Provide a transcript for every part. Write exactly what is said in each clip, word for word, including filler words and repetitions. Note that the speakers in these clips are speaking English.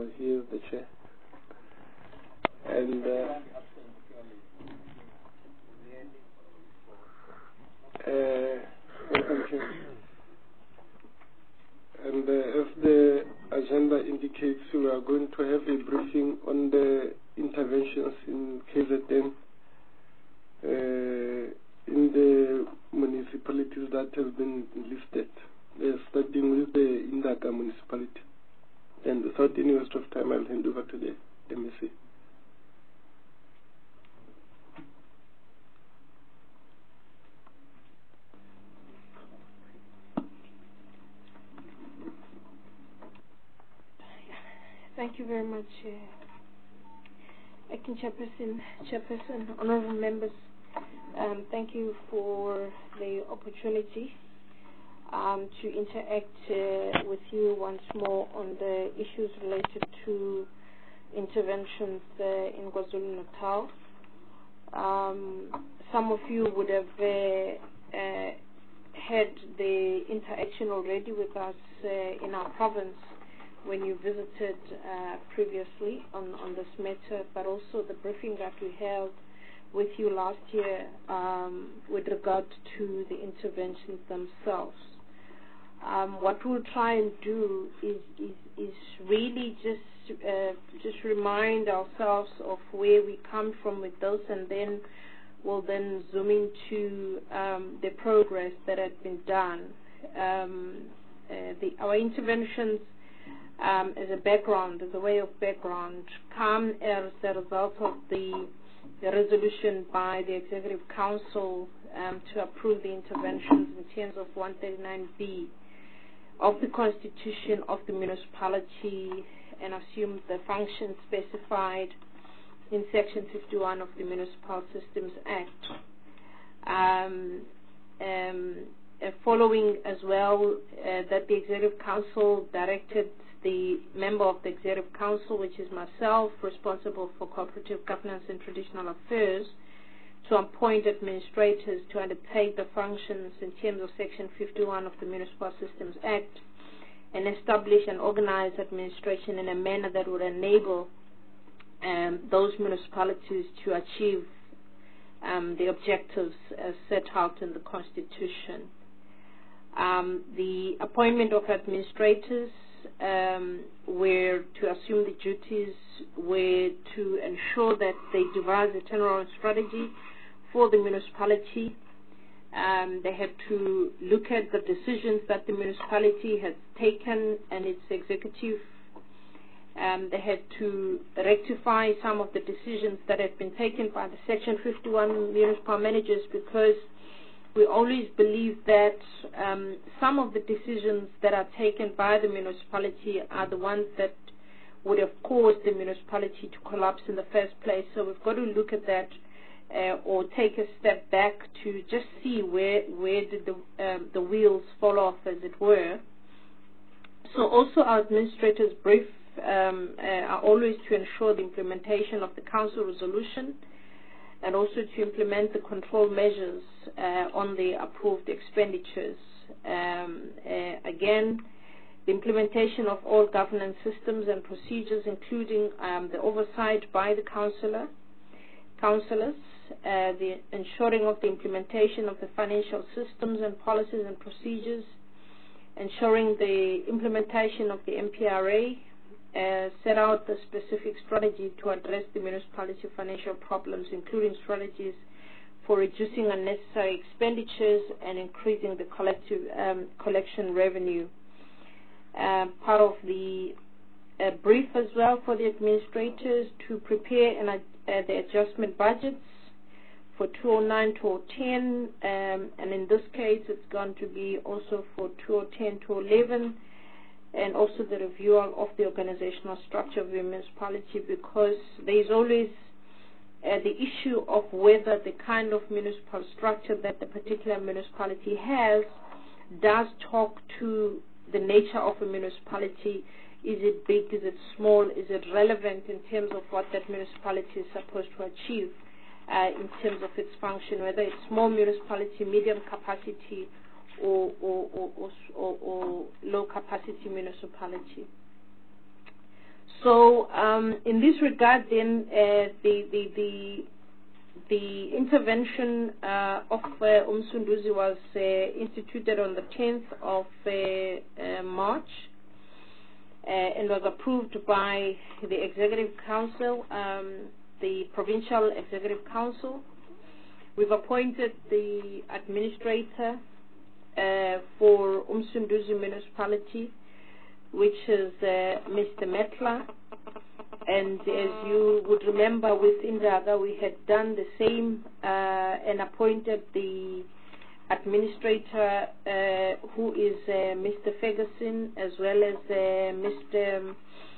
he is the chair. And uh, uh, thank you. And uh, as the agenda indicates, we are going to have a briefing on the interventions in K Z N uh, in the municipalities that have been listed, uh, starting with the Indaka municipality. And without any waste of time, I'll hand over to the M E C. Thank you very much, uh, Acting Chairperson, Chairperson, honorable members. Um, thank you for the opportunity um, to interact uh, with you once more on the issues related to interventions uh, in KwaZulu-Natal. Um, some of you would have uh, uh, had the interaction already with us uh, in our province when you visited uh, previously on, on this matter, but also the briefing that we held with you last year um, with regard to the interventions themselves. Um, what we'll try and do is, is, is really just, uh, just remind ourselves of where we come from with those, and then we'll then zoom into um, the progress that had been done. Um, uh, the, our interventions Um, as a background, as a way of background, come as a result of the, the resolution by the Executive Council um, to approve the interventions in terms of one thirty-nine B of the Constitution of the municipality and assume the functions specified in Section fifty-one of the Municipal Systems Act. Um, um, uh, following as well uh, that the Executive Council directed the member of the Executive Council, which is myself, responsible for cooperative governance and traditional affairs, to appoint administrators to undertake the functions in terms of Section fifty-one of the Municipal Systems Act and establish and organize administration in a manner that would enable um, those municipalities to achieve um, the objectives as set out in the Constitution. Um, the appointment of administrators Um, were to assume the duties were to ensure that they devise a turnaround strategy for the municipality. Um, they had to look at the decisions that the municipality has taken and its executive. Um, they had to rectify some of the decisions that had been taken by the Section fifty-one municipal managers, because we always believe that um, some of the decisions that are taken by the municipality are the ones that would have caused the municipality to collapse in the first place. So we've got to look at that uh, or take a step back to just see where where did the um, the wheels fall off, as it were. So also our administrators' brief um, uh, are always to ensure the implementation of the council resolution, and also to implement the control measures uh, on the approved expenditures. Um, uh, again, the implementation of all governance systems and procedures, including um, the oversight by the councillor, councillors, uh, the ensuring of the implementation of the financial systems and policies and procedures, ensuring the implementation of the M P R A, Uh, set out the specific strategy to address the municipality financial problems, including strategies for reducing unnecessary expenditures and increasing the collective um, collection revenue. Uh, part of the uh, brief as well for the administrators to prepare an, uh, the adjustment budgets for two thousand nine to two thousand ten, um, and in this case it's going to be also for two thousand ten to eleven, and also the review of the organizational structure of the municipality, because there is always uh, the issue of whether the kind of municipal structure that the particular municipality has does talk to the nature of a municipality. Is it big? Is it small? Is it relevant in terms of what that municipality is supposed to achieve uh, in terms of its function, whether it's small municipality, medium capacity, Or, or, or, or, or low capacity municipality. So um, in this regard, then uh, the the the the intervention uh, of uh, Umsunduzi was uh, instituted on the tenth of uh, uh, March uh, and was approved by the Executive Council, um, the Provincial Executive Council. We've appointed the administrator uh, for Umsunduzi Municipality, which is uh, Mister Metla. And as you would remember, with Indaga, we had done the same uh, and appointed the administrator, uh, who is uh, Mister Ferguson, as well as uh, Mister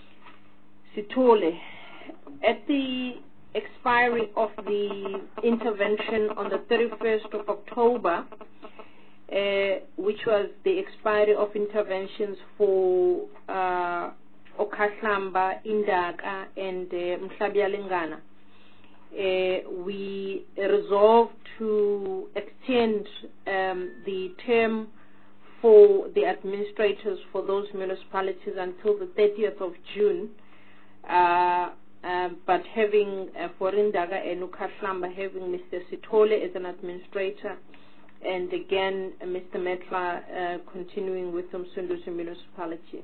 Sitole. At the expiry of the intervention on the thirty-first of October, uh, which was the expiry of interventions for uh, Okahlamba, Indaga, and uh, Mhlabiyalingana, uh, we resolved to extend um, the term for the administrators for those municipalities until the thirtieth of June, uh, uh, but having uh, for Indaga and Okahlamba having Mister Sitole as an administrator, and again uh, Mister Metla uh, continuing with Umsunduzi Municipality.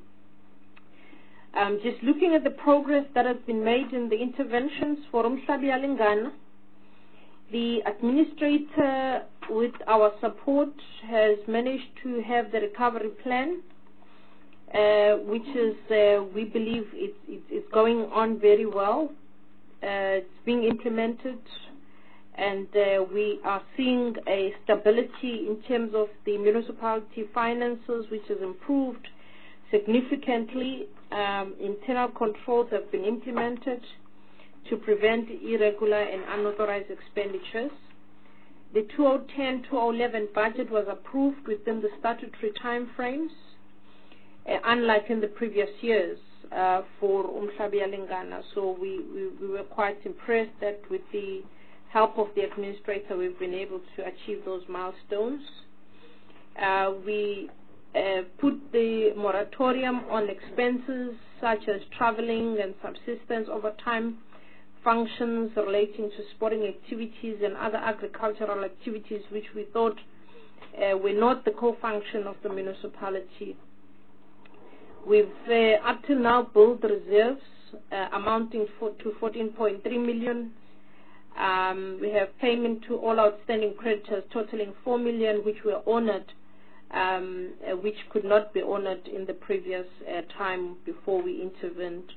Um, just looking at the progress that has been made in the interventions for Mhlabiyalingana, the administrator, with our support, has managed to have the recovery plan, uh, which is, uh, we believe, it's, it's going on very well. Uh, it's being implemented, and uh, we are seeing a stability in terms of the municipality finances, which has improved significantly. Um, internal controls have been implemented to prevent irregular and unauthorized expenditures. The twenty ten to twenty eleven budget was approved within the statutory timeframes, uh, unlike in the previous years uh, for Umhlabiyalingana. So we, we, we were quite impressed that with the help of the administrator, we've been able to achieve those milestones. Uh, we Uh, put the moratorium on expenses such as traveling and subsistence overtime functions relating to sporting activities and other agricultural activities which we thought uh, were not the core function of the municipality. We've uh, up to now built reserves uh, amounting for, to fourteen point three million. Um, we have payment to all outstanding creditors totaling four million, which were honored, Um, uh, which could not be honored in the previous uh, time before we intervened.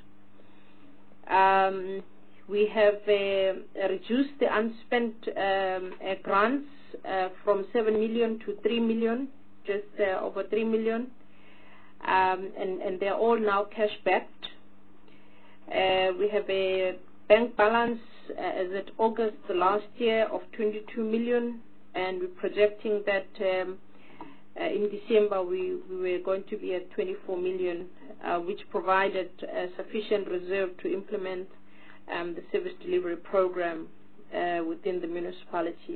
Um, we have uh, reduced the unspent um, uh, grants uh, from seven million to three million, just uh, over three million, um, and, and they're all now cash backed. Uh, we have a bank balance uh, as at August last year of twenty-two million, and we're projecting that um, Uh, in December, we, we were going to be at twenty-four million, uh, which provided a sufficient reserve to implement um, the service delivery program uh, within the municipality.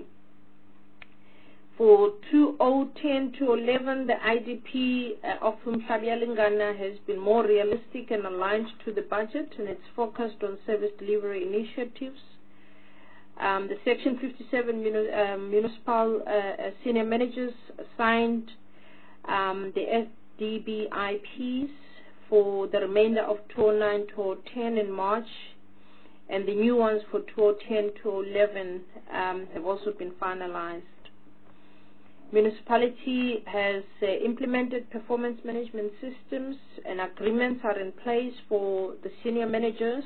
For two thousand ten to eleven, the I D P uh, of Mhlabiyalingana has been more realistic and aligned to the budget, and it's focused on service delivery initiatives. Um, the Section fifty-seven muni uh, municipal uh, uh, senior managers signed um, the S D B I Ps for the remainder of two thousand nine to two thousand ten in March, and the new ones for two thousand ten to eleven um, have also been finalized. Municipality has uh, implemented performance management systems, and agreements are in place for the senior managers.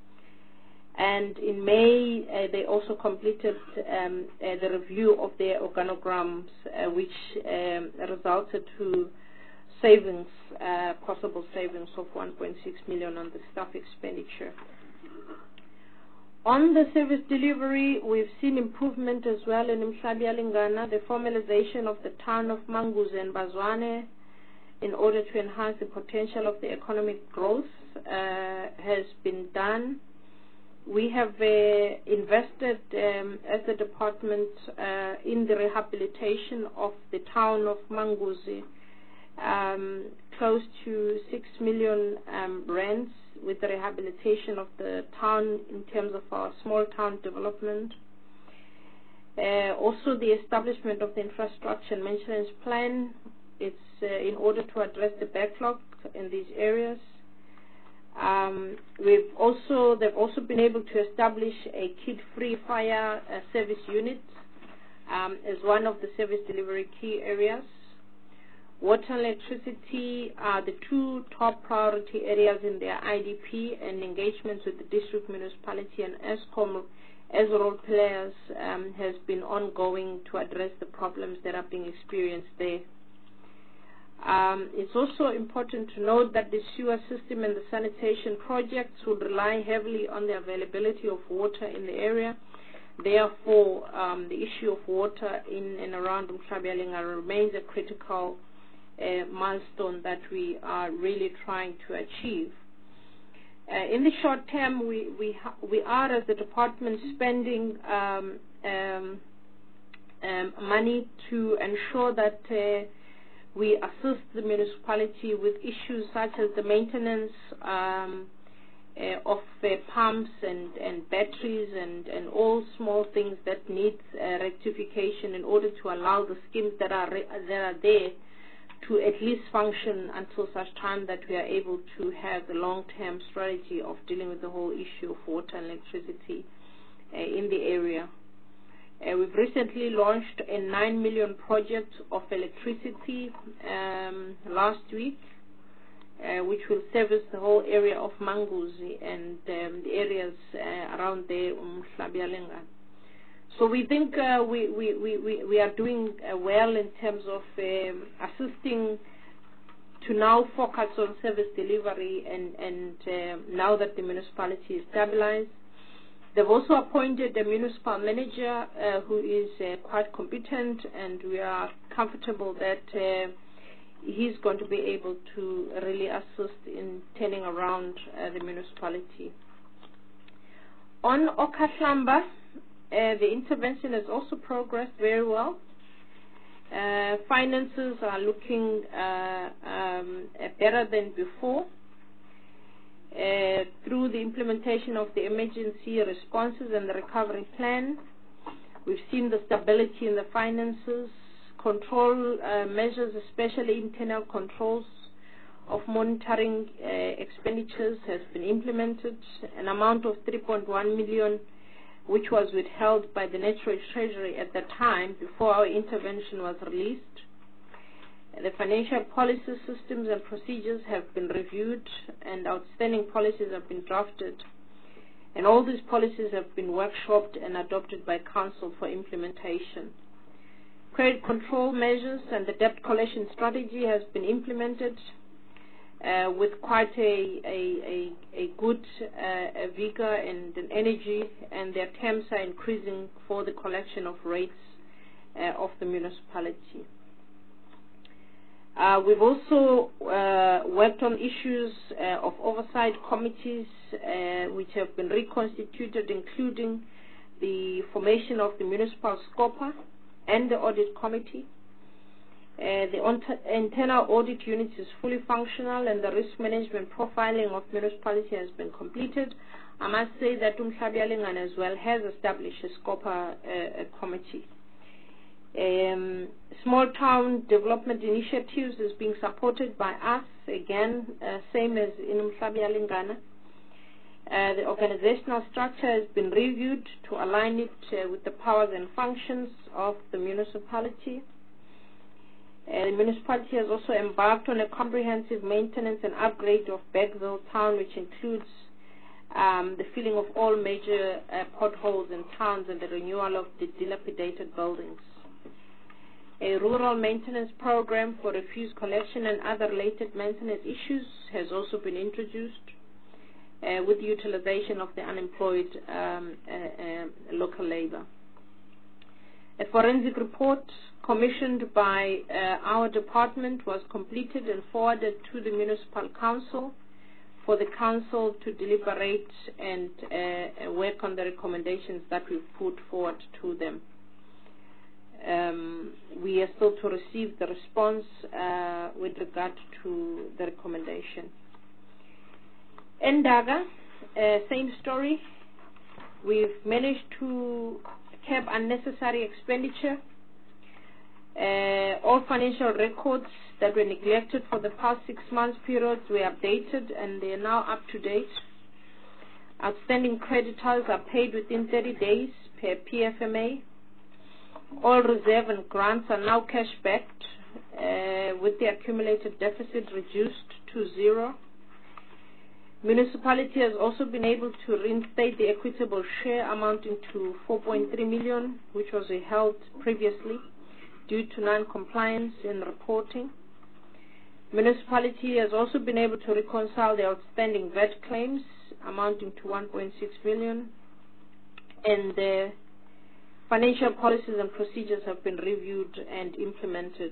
And in May, uh, they also completed um, uh, the review of their organograms, uh, which um, resulted to savings, uh, possible savings of one point six million on the staff expenditure. On the service delivery, we've seen improvement as well in Mhlabiyalingana. The formalization of the town of Manguzi and Bazwane in order to enhance the potential of the economic growth uh, has been done. We have uh, invested um, as a department uh, in the rehabilitation of the town of Manguzi, um, close to six million um, rands, with the rehabilitation of the town in terms of our small town development. Uh, also, the establishment of the infrastructure and maintenance plan. It's uh, in order to address the backlog in these areas. Um, we've also they've also been able to establish a kid-free fire uh, service unit um, as one of the service delivery key areas. Water and electricity are the two top priority areas in their I D P, and engagements with the district, municipality, and ESCOM as role players um, has been ongoing to address the problems that are being experienced there. Um, it's also important to note that the sewer system and the sanitation projects would rely heavily on the availability of water in the area. Therefore, um, the issue of water in and around Umhlabyalinga remains a critical uh, milestone that we are really trying to achieve. Uh, in the short term, we we, ha we are, as the department, spending um, um, um, money to ensure that uh, we assist the municipality with issues such as the maintenance um, uh, of uh, pumps and, and batteries and, and all small things that need uh, rectification in order to allow the schemes that are, that are there to at least function until such time that we are able to have the long-term strategy of dealing with the whole issue of water and electricity uh, in the area. Uh, we've recently launched a nine million project of electricity um, last week, uh, which will service the whole area of Manguzi and um, the areas uh, around there, Umhlabyalinga. So we think uh, we, we, we, we are doing uh, well in terms of um, assisting to now focus on service delivery, and, and uh, now that the municipality is stabilized. They've also appointed a municipal manager uh, who is uh, quite competent, and we are comfortable that uh, he's going to be able to really assist in turning around uh, the municipality. On Okahlamba, uh, the intervention has also progressed very well. Uh, finances are looking uh, um, uh, better than before. Uh, through the implementation of the emergency responses and the recovery plan, we've seen the stability in the finances. Control uh, measures, especially internal controls of monitoring uh, expenditures, has been implemented. An amount of three point one million, which was withheld by the National Treasury at the time before our intervention was released. The financial policy systems and procedures have been reviewed, and outstanding policies have been drafted, and all these policies have been workshopped and adopted by Council for implementation. Credit control measures and the debt collection strategy has been implemented uh, with quite a, a, a, a good uh, a vigor and an energy, and their terms are increasing for the collection of rates uh, of the municipality. Uh, we've also uh, worked on issues uh, of oversight committees uh, which have been reconstituted, including the formation of the municipal SCOPA and the audit committee. Uh, the internal audit unit is fully functional, and the risk management profiling of municipality has been completed. I must say that Umhlabyalinga as well has established a SCOPA uh, a committee. Um, small town development initiatives is being supported by us, again, uh, same as in Umhlabyalinga. Uh, the organizational structure has been reviewed to align it uh, with the powers and functions of the municipality. Uh, the municipality has also embarked on a comprehensive maintenance and upgrade of Bergville town, which includes um, the filling of all major uh, potholes in towns and the renewal of the dilapidated buildings. A rural maintenance program for refuse collection and other related maintenance issues has also been introduced uh, with the utilization of the unemployed um, uh, uh, local labor. A forensic report commissioned by uh, our department was completed and forwarded to the municipal council for the council to deliberate and uh, work on the recommendations that we've put forward to them. Um, we are still to receive the response uh, with regard to the recommendation. Ndaga, uh, same story. We've managed to cap unnecessary expenditure. Uh, all financial records that were neglected for the past six months periods were updated and they are now up to date. Outstanding creditors are paid within thirty days per P F M A. All reserve and grants are now cash backed, uh, with the accumulated deficit reduced to zero. Municipality has also been able to reinstate the equitable share amounting to four point three million, which was withheld previously due to non-compliance in reporting. Municipality has also been able to reconcile the outstanding V A T claims amounting to one point six million, and the financial policies and procedures have been reviewed and implemented.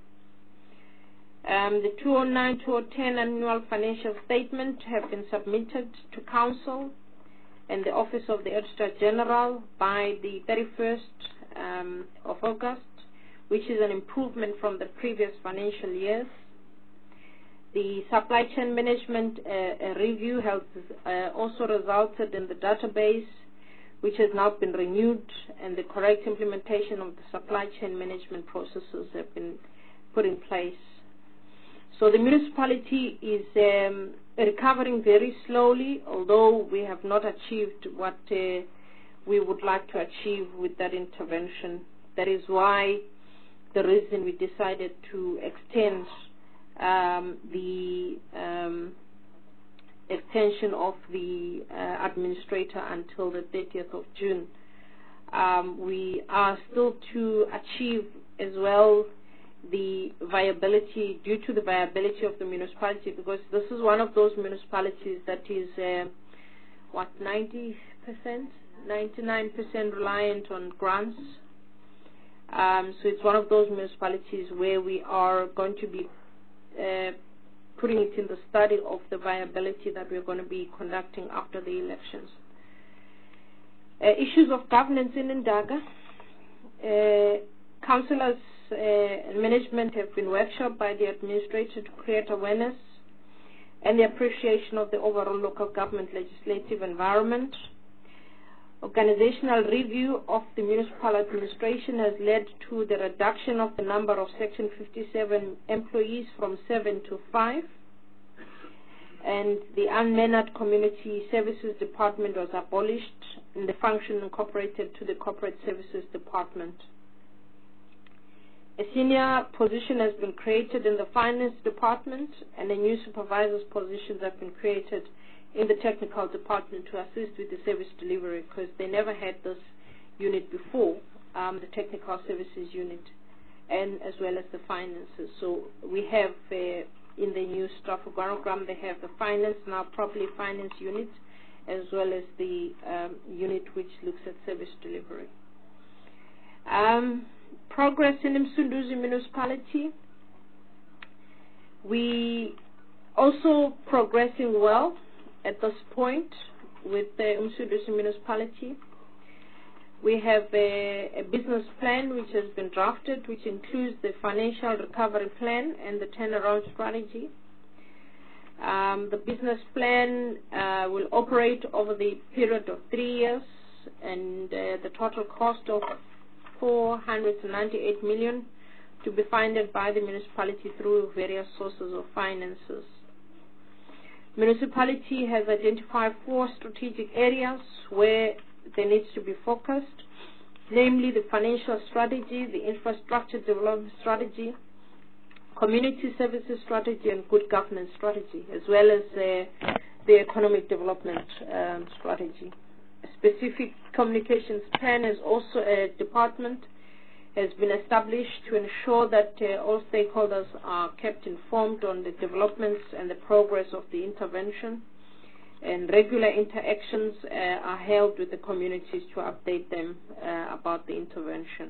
Um, the two oh nine to two oh ten annual financial statement have been submitted to Council and the Office of the Auditor General by the thirty-first um, of August, which is an improvement from the previous financial years. The supply chain management uh, review has uh, also resulted in the database, which has now been renewed, and the correct implementation of the supply chain management processes have been put in place. So the municipality is um, recovering very slowly, although we have not achieved what uh, we would like to achieve with that intervention. That is why the reason we decided to extend um, the um, extension of the uh, administrator until the thirtieth of June. Um, we are still to achieve as well the viability, due to the viability of the municipality, because this is one of those municipalities that is uh, what, ninety percent, ninety-nine percent reliant on grants. Um, so it's one of those municipalities where we are going to be uh, putting it in the study of the viability that we're going to be conducting after the elections. Uh, issues of governance in Ndaga. Uh, councillors uh, and management have been workshopped by the administrator to create awareness and the appreciation of the overall local government legislative environment. Organizational review of the municipal administration has led to the reduction of the number of Section fifty-seven employees from seven to five. And the unmanaged community services department was abolished and the function incorporated to the corporate services department. A senior position has been created in the finance department, and a new supervisor's positions have been created in the technical department to assist with the service delivery, because they never had this unit before, um, the technical services unit, and as well as the finances. So we have uh, in the new staff organogram, they have the finance, now properly finance unit, as well as the um, unit which looks at service delivery. Um, progress in Msunduzi municipality. We also progressing well at this point with the Msunduzi municipality. We have a, a business plan which has been drafted, which includes the financial recovery plan and the turnaround strategy. Um, the business plan uh, will operate over the period of three years, and uh, the total cost of four hundred ninety-eight million dollars to be funded by the municipality through various sources of finances. Municipality has identified four strategic areas where there needs to be focused, namely the financial strategy, the infrastructure development strategy, community services strategy, and good governance strategy, as well as uh, the economic development um, strategy. A specific communications plan is also a department has been established to ensure that uh, all stakeholders are kept informed on the developments and the progress of the intervention, and regular interactions uh, are held with the communities to update them uh, about the intervention.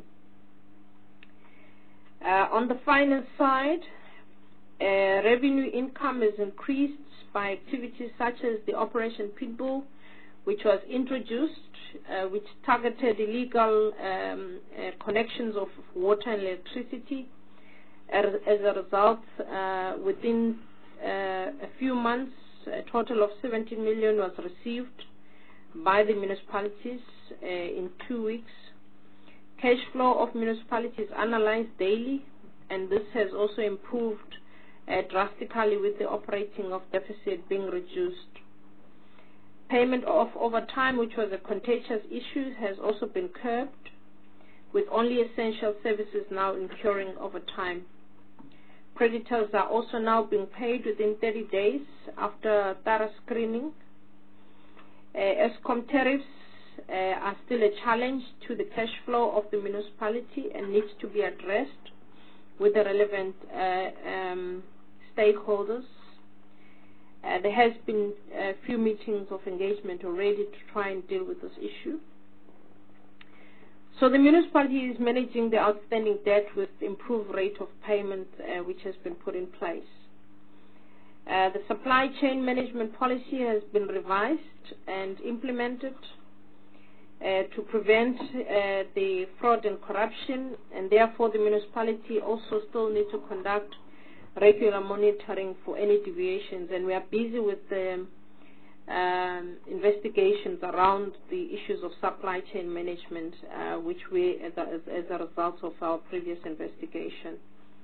Uh, on the finance side, uh, revenue income is increased by activities such as the Operation Pitbull, which was introduced, uh, which targeted illegal um, uh, connections of water and electricity. As, as a result, uh, within uh, a few months, A total of seventeen million was received by the municipalities uh, in two weeks. Cash flow of municipalities analyzed daily, and this has also improved uh, drastically with the operating of deficit being reduced. Payment of overtime, which was a contentious issue, has also been curbed, with only essential services now incurring overtime. Creditors are also now being paid within thirty days after thorough screening. Uh, ESCOM tariffs uh, are still a challenge to the cash flow of the municipality and needs to be addressed with the relevant uh, um, stakeholders. Uh, there has been a few meetings of engagement already to try and deal with this issue. So the municipality is managing the outstanding debt with improved rate of payment, uh, which has been put in place. Uh, the supply chain management policy has been revised and implemented uh, to prevent uh, the fraud and corruption, and therefore the municipality also still needs to conduct regular monitoring for any deviations, and we are busy with the um, investigations around the issues of supply chain management, uh, which we, as a, as a result of our previous investigation,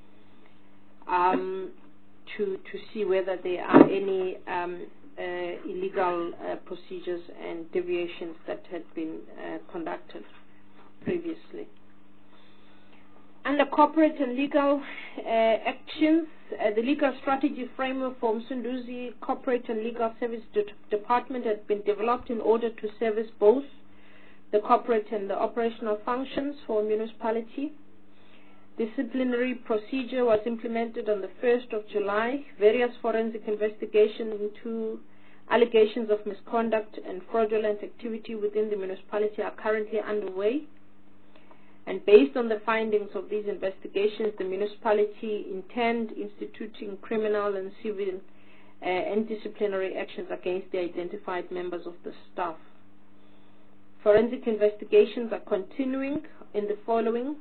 um, to, to see whether there are any um, uh, illegal uh, procedures and deviations that had been uh, conducted previously. Under corporate and legal uh, actions, uh, the legal strategy framework for Msunduzi Corporate and Legal Service De Department had been developed in order to service both the corporate and the operational functions for a municipality. Disciplinary procedure was implemented on the first of July. Various forensic investigations into allegations of misconduct and fraudulent activity within the municipality are currently underway. And based on the findings of these investigations, the municipality intends instituting criminal and civil uh, and disciplinary actions against the identified members of the staff. Forensic investigations are continuing in the following.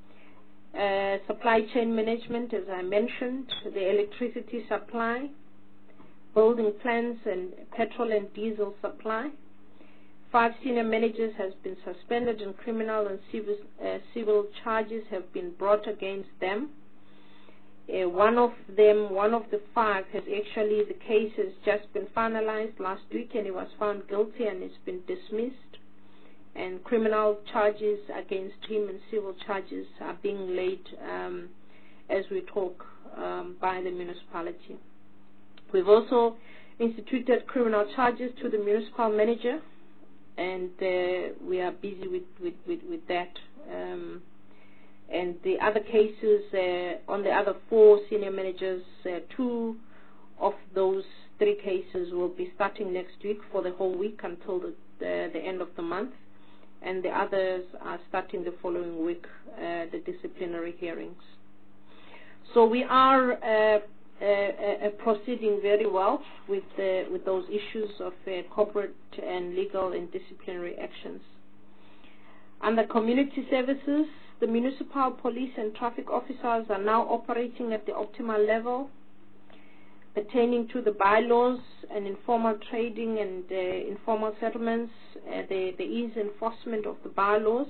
Uh, supply chain management, as I mentioned, the electricity supply, building plans and petrol and diesel supply. Five senior managers has been suspended and criminal and civil, uh, civil charges have been brought against them. Uh, one of them, one of the five, has actually, the case has just been finalized last week and he was found guilty and it's been dismissed. And criminal charges against him and civil charges are being laid um, as we talk um, by the municipality. We've also instituted criminal charges to the municipal manager, and uh, we are busy with, with, with, with that. Um, and the other cases, uh, on the other four senior managers, uh, two of those three cases will be starting next week for the whole week until the, the, the end of the month. And the others are starting the following week, uh, the disciplinary hearings. So we are uh, uh, uh, proceeding very well with, uh, with those issues of uh, corporate and legal and disciplinary actions. Under community services, the municipal police and traffic officers are now operating at the optimal level. Pertaining to the bylaws and informal trading and uh, informal settlements, uh, there, there is enforcement of the bylaws.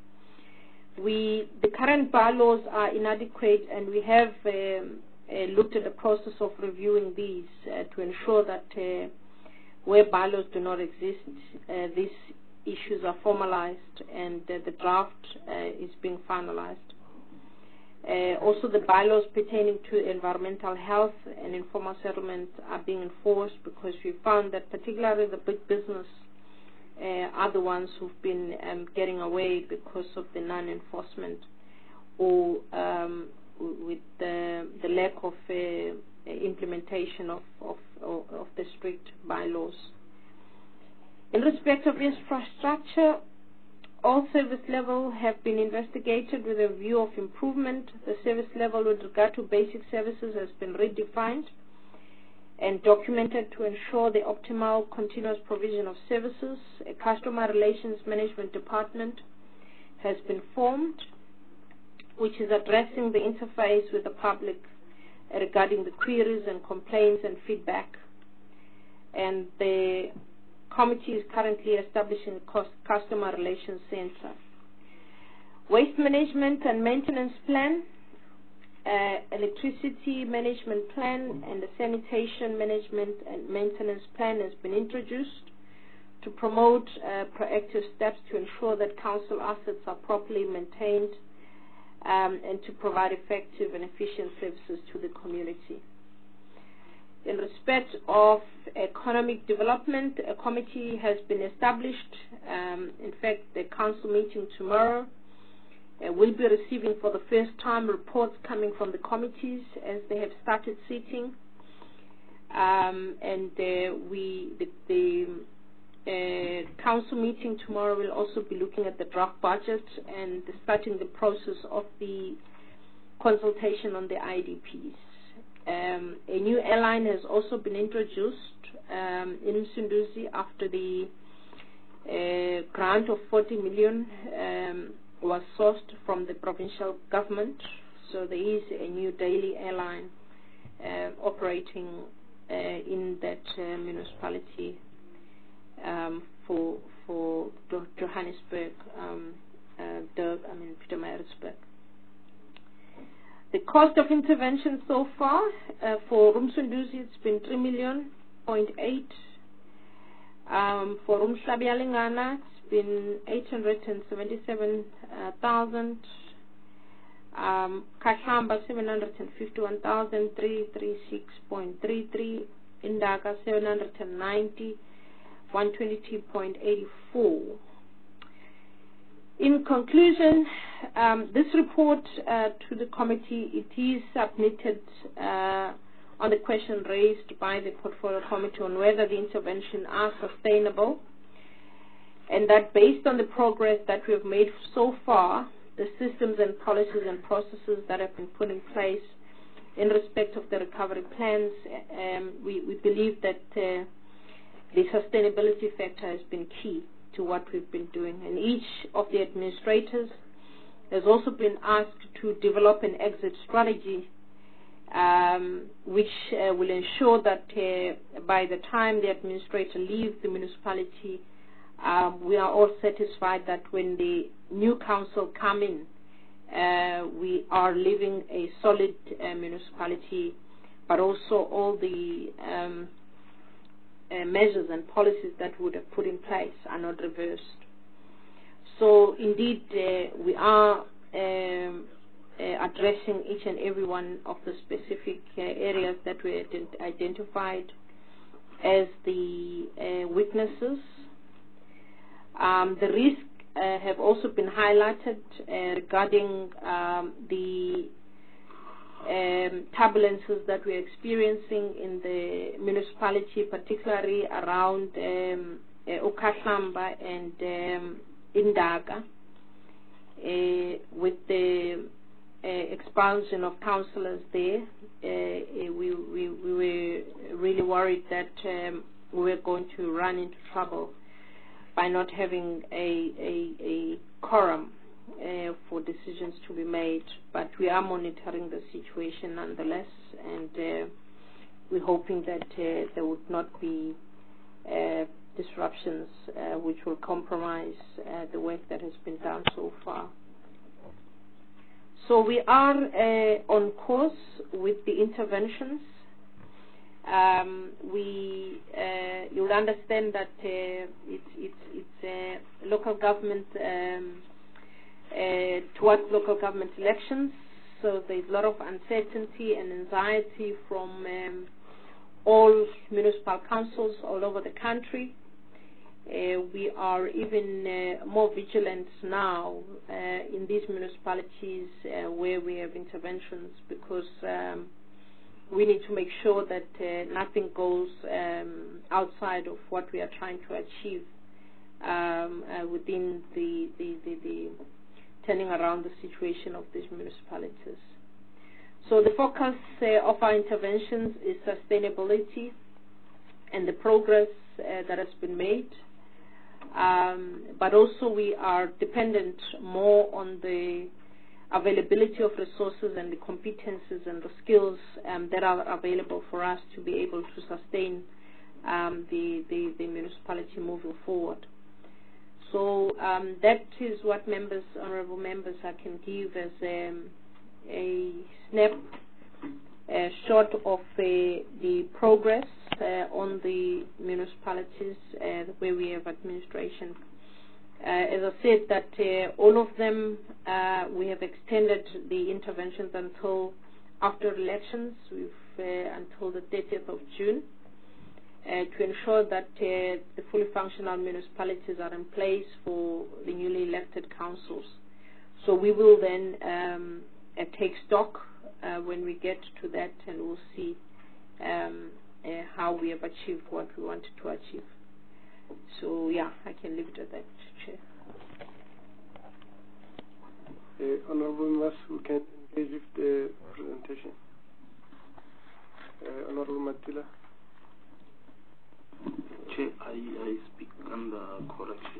We, the current bylaws are inadequate, and we have um, uh, looked at the process of reviewing these uh, to ensure that uh, where bylaws do not exist, uh, these issues are formalized, and uh, the draft uh, is being finalized. Uh, also, the bylaws pertaining to environmental health and informal settlements are being enforced, because we found that particularly the big business uh, are the ones who've been um, getting away because of the non-enforcement or um, with the, the lack of uh, implementation of, of, of the strict bylaws. In respect of infrastructure, all service levels have been investigated with a view of improvement. The service level with regard to basic services has been redefined and documented to ensure the optimal continuous provision of services. A customer relations management department has been formed, which is addressing the interface with the public regarding the queries and complaints and feedback. and the committee is currently establishing a customer relations center. Waste management and maintenance plan, uh, electricity management plan, and the sanitation management and maintenance plan has been introduced to promote uh, proactive steps to ensure that council assets are properly maintained um, and to provide effective and efficient services to the community. In respect of economic development, a committee has been established. Um, in fact, the council meeting tomorrow uh, will be receiving for the first time reports coming from the committees as they have started sitting. Um, and uh, we, the, the uh, council meeting tomorrow will also be looking at the draft budget and starting the process of the consultation on the I D Ps. Um, a new airline has also been introduced um, in Msunduzi after the uh, grant of forty million um, was sourced from the provincial government. So there is a new daily airline uh, operating uh, in that uh, municipality um, for for Johannesburg, um, uh, Durban, I mean Pietermaritzburg. The cost of intervention so far uh, for Umsunduzi, it's been three million point eight. Um, for Umhlabialingana, it's been eight hundred seventy-seven thousand. Um, Kahlamba, seven hundred fifty-one thousand three hundred thirty-six point three three. Indaka, seven hundred ninety, one hundred twenty point eight four. In conclusion, um, this report uh, to the committee, it is submitted uh, on the question raised by the portfolio committee on whether the intervention are sustainable, and that based on the progress that we have made so far, the systems and policies and processes that have been put in place in respect of the recovery plans, um, we, we believe that uh, the sustainability factor has been key to what we've been doing, and each of the administrators has also been asked to develop an exit strategy um, which uh, will ensure that uh, by the time the administrator leaves the municipality, um, we are all satisfied that when the new council come in, uh, we are leaving a solid uh, municipality, but also all the um, Uh, measures and policies that would have put in place are not reversed. So indeed uh, we are um, uh, addressing each and every one of the specific uh, areas that we ident identified as the uh, weaknesses. Um, the risks uh, have also been highlighted uh, regarding um, the Um, turbulences that we're experiencing in the municipality, particularly around um, uh, Okahlamba and um, Indaka, uh, with the uh, expulsion of councillors there. Uh, we, we, we were really worried that um, we were going to run into trouble by not having a, a, a quorum Uh, for decisions to be made, but we are monitoring the situation nonetheless, and uh, we're hoping that uh, there would not be uh, disruptions uh, which will compromise uh, the work that has been done so far. So we are uh, on course with the interventions. Um, we, uh, you'll understand that uh, it's, it's, it's uh, local government um, Uh, towards local government elections, so there's a lot of uncertainty and anxiety from um, all municipal councils all over the country. Uh, we are even uh, more vigilant now uh, in these municipalities uh, where we have interventions, because um, we need to make sure that uh, nothing goes um, outside of what we are trying to achieve um, uh, within the, the, the, the turning around the situation of these municipalities. So the focus uh, of our interventions is sustainability and the progress uh, that has been made, um, but also we are dependent more on the availability of resources and the competences and the skills um, that are available for us to be able to sustain um, the, the, the municipality moving forward. So um, that is what members, honourable members, I can give as um, a snap uh, short of uh, the progress uh, on the municipalities uh, where we have administration. Uh, as I said, that uh, all of them, uh, we have extended the interventions until after elections, we've, uh, until the thirtieth of June, uh, to ensure that uh, the fully functional municipalities are in place for the newly elected councils. So we will then um, uh, take stock uh, when we get to that, and we'll see um, uh, how we have achieved what we wanted to achieve. So yeah, I can leave it at that, Chair. Uh, Honourable members who can engage with the presentation. Uh, Honourable Matila. Chair, I, I speak under corrections.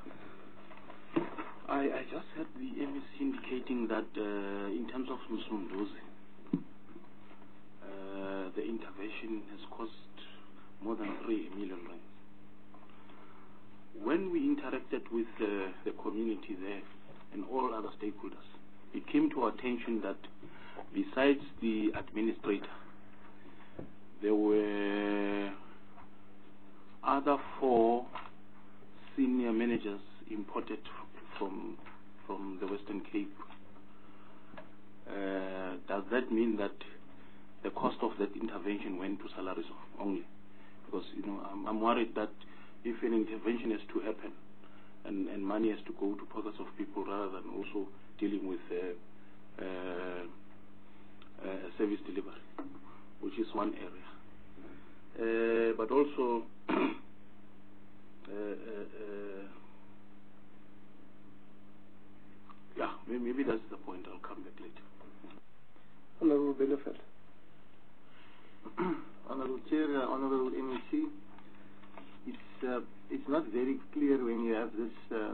I, I just heard the M E C indicating that uh, in terms of Msunduzi, uh, the intervention has cost more than three million rands. When we interacted with uh, the community there and all other stakeholders, it came to our attention that besides the administrator, there were other four senior managers imported from from the Western Cape. Uh, does that mean that the cost of that intervention went to salaries only? Because you know, I'm, I'm worried that if an intervention has to happen and, and money has to go to pockets of people rather than also dealing with uh, uh, uh, service delivery, which is one area. Uh, but also, uh, uh, uh, yeah, maybe, maybe that's the point. I'll come back later. Honourable Benefeld. Honourable Chair, uh, Honourable M E C, it's uh, it's not very clear when you have this uh,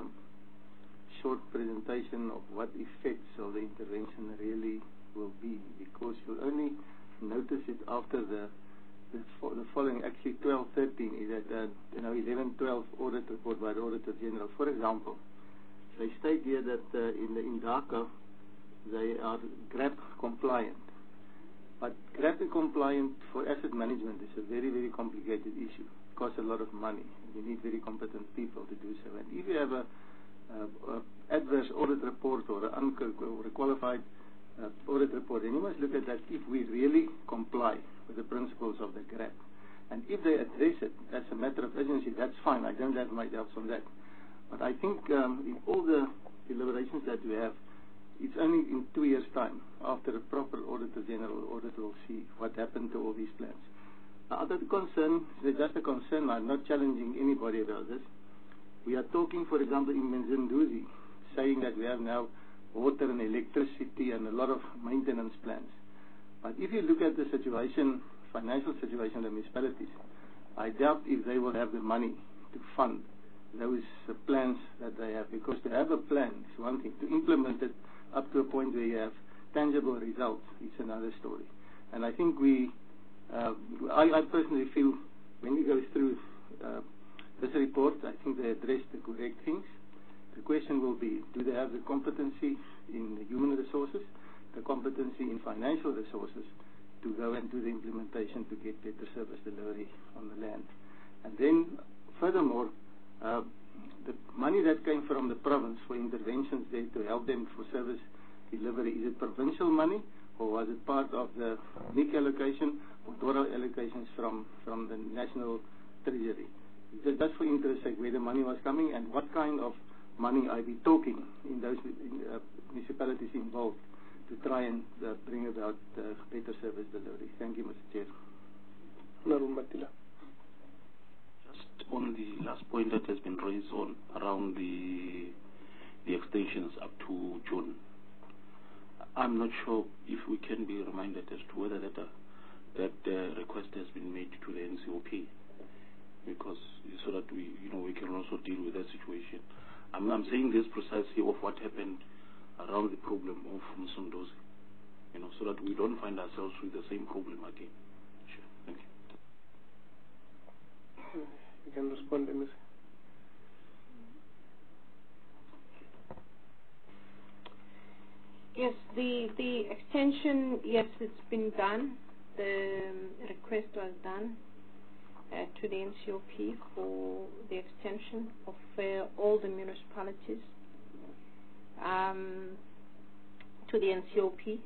short presentation of what effects of the intervention really will be, because you'll only notice it after the the, fo the following, actually twelve thirteen, is that uh, you know eleven twelve audit report by the Auditor General. For example, they state here that uh, in the INDACA they are GRAP compliant. But GRAP compliant for asset management is a very, very complicated issue. It costs a lot of money. You need very competent people to do so. And if you have a, a, a adverse audit report or an unqualified uh, audit report, then you must look at that if we really comply with the principles of the GRAP. And if they address it as a matter of urgency, that's fine. I don't have my doubts on that. But I think um, in all the deliberations that we have, it's only in two years' time, after a proper Auditor General audit, will see what happened to all these plans. The other concern, just a concern, I'm not challenging anybody about this. We are talking, for example, in Msunduzi, saying that we have now water and electricity and a lot of maintenance plans. But if you look at the situation, financial situation of the municipalities, I doubt if they will have the money to fund those uh, plans that they have. Because to have a plan is one thing, to implement it up to a point where you have tangible results, it's another story. And I think we, uh, I, I personally feel when we go through uh, this report, I think they address the correct things. The question will be, do they have the competency in the human resources, the competency in financial resources to go and do the implementation to get better service delivery on the land? And then, furthermore, uh, the money that came from the province for interventions there to help them for service delivery, is it provincial money or was it part of the N I C allocation or D O R A allocations from, from the National Treasury? Just, just for interest sake, where the money was coming and what kind of money are we talking in those in, uh, municipalities involved to try and uh, bring about uh, better service delivery. Thank you, Mister Chair. Honourable Matila. On the last point that has been raised on around the the extensions up to June, I'm not sure if we can be reminded as to whether that uh, that uh, request has been made to the N C O P, because so that we you know we can also deal with that situation. I'm, I'm saying this precisely of what happened around the problem of Msunduzi, you know, so that we don't find ourselves with the same problem again. Sure. Thank you. You can respond, M S. Yes, the the extension, yes, it's been done. The um, request was done uh, to the N C O P for the extension of uh, all the municipalities um, to the N C O P.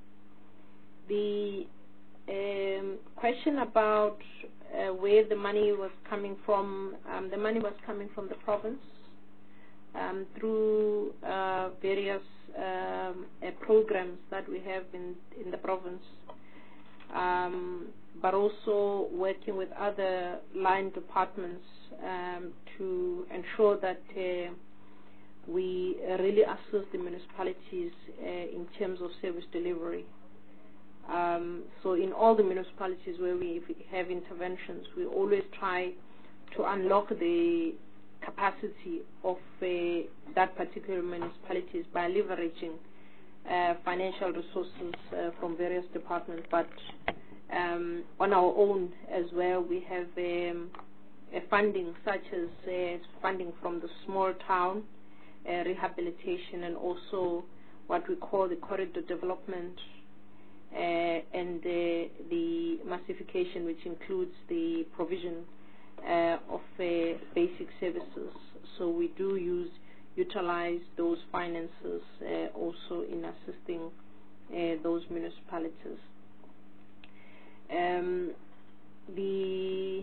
The um, question about uh, where the money was coming from, um, the money was coming from the province um, through uh, various um, uh, programs that we have in, in the province, um, but also working with other line departments um, to ensure that uh, we really assist the municipalities uh, in terms of service delivery. Um, so in all the municipalities where we have interventions, we always try to unlock the capacity of uh, that particular municipalities by leveraging uh, financial resources uh, from various departments, but um, on our own as well. We have um, a funding such as uh, funding from the small town uh, rehabilitation, and also what we call the corridor development uh, and uh, the massification, which includes the provision uh, of uh, basic services. So we do use utilize those finances uh, also in assisting uh, those municipalities. Um, the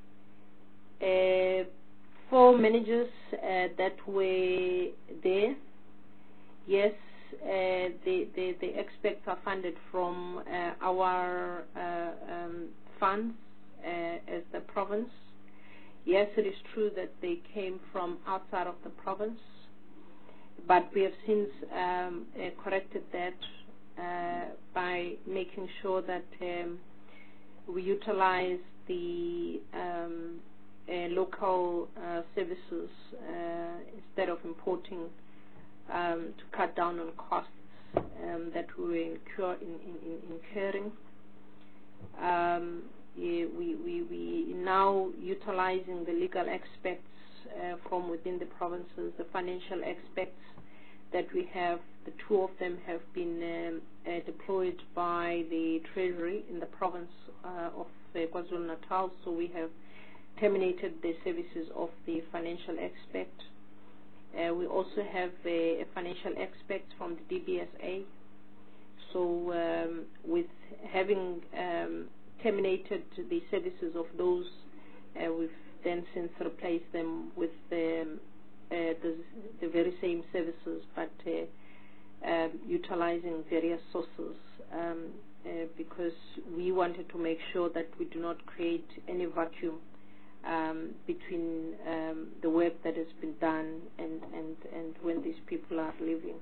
uh, four managers uh, that were there, yes, uh, the, the, the experts are funded from uh, our uh, um, funds uh, as the province. Yes, it is true that they came from outside of the province, but we have since um, uh, corrected that uh, by making sure that um, we utilize the um, uh, local uh, services uh, instead of importing um, to cut down on costs um, that we were incur in, in, in incurring. Um, yeah, we, we, we now utilizing the legal aspects uh, from within the provinces, the financial aspects that we have. The two of them have been um, uh, deployed by the Treasury in the province uh, of uh, KwaZulu-Natal, so we have terminated the services of the financial aspect. Uh, we also have a, a financial aspect from the D B S A. So um, with having um, terminated the services of those, uh, we've then since replaced them with um, uh, the, the very same services, but uh, um, utilizing various sources um, uh, because we wanted to make sure that we do not create any vacuum um, between um, the work that has been done and, and, and when these people are leaving.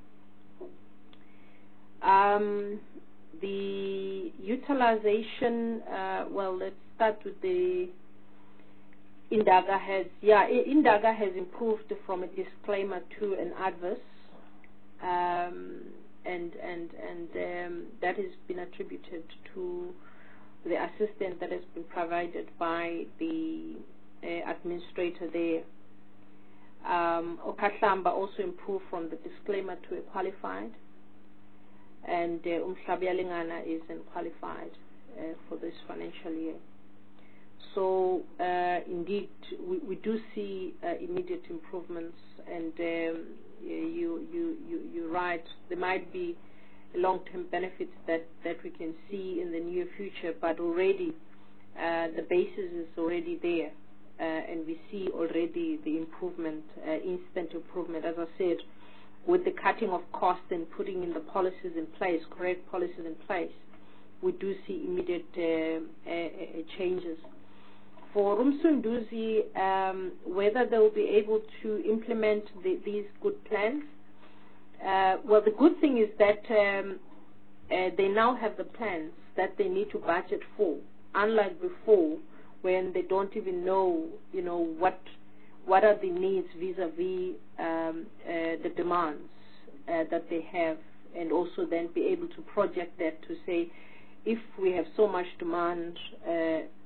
Um, the utilization, uh, well, let's start with the Indaga has, yeah, Indaga has improved from a disclaimer to an adverse, um, and and and um, that has been attributed to the assistance that has been provided by the uh, administrator there. Um, Okatlamba also improved from the disclaimer to a qualified, and uh, Umhlabialingana is unqualified uh, for this financial year. So uh, indeed, we, we do see uh, immediate improvements, and um, you, you, you, you're right. There might be long-term benefits that, that we can see in the near future, but already uh, the basis is already there, uh, and we see already the improvement, uh, instant improvement. As I said, with the cutting of costs and putting in the policies in place, correct policies in place, we do see immediate uh, uh, uh, changes. For Umsunduzi, um, whether they will be able to implement the, these good plans, uh, well, the good thing is that um, uh, they now have the plans that they need to budget for, unlike before when they don't even know, you know, what what are the needs vis-a-vis um, uh, the demands uh, that they have, and also then be able to project that to say, if we have so much demand, uh,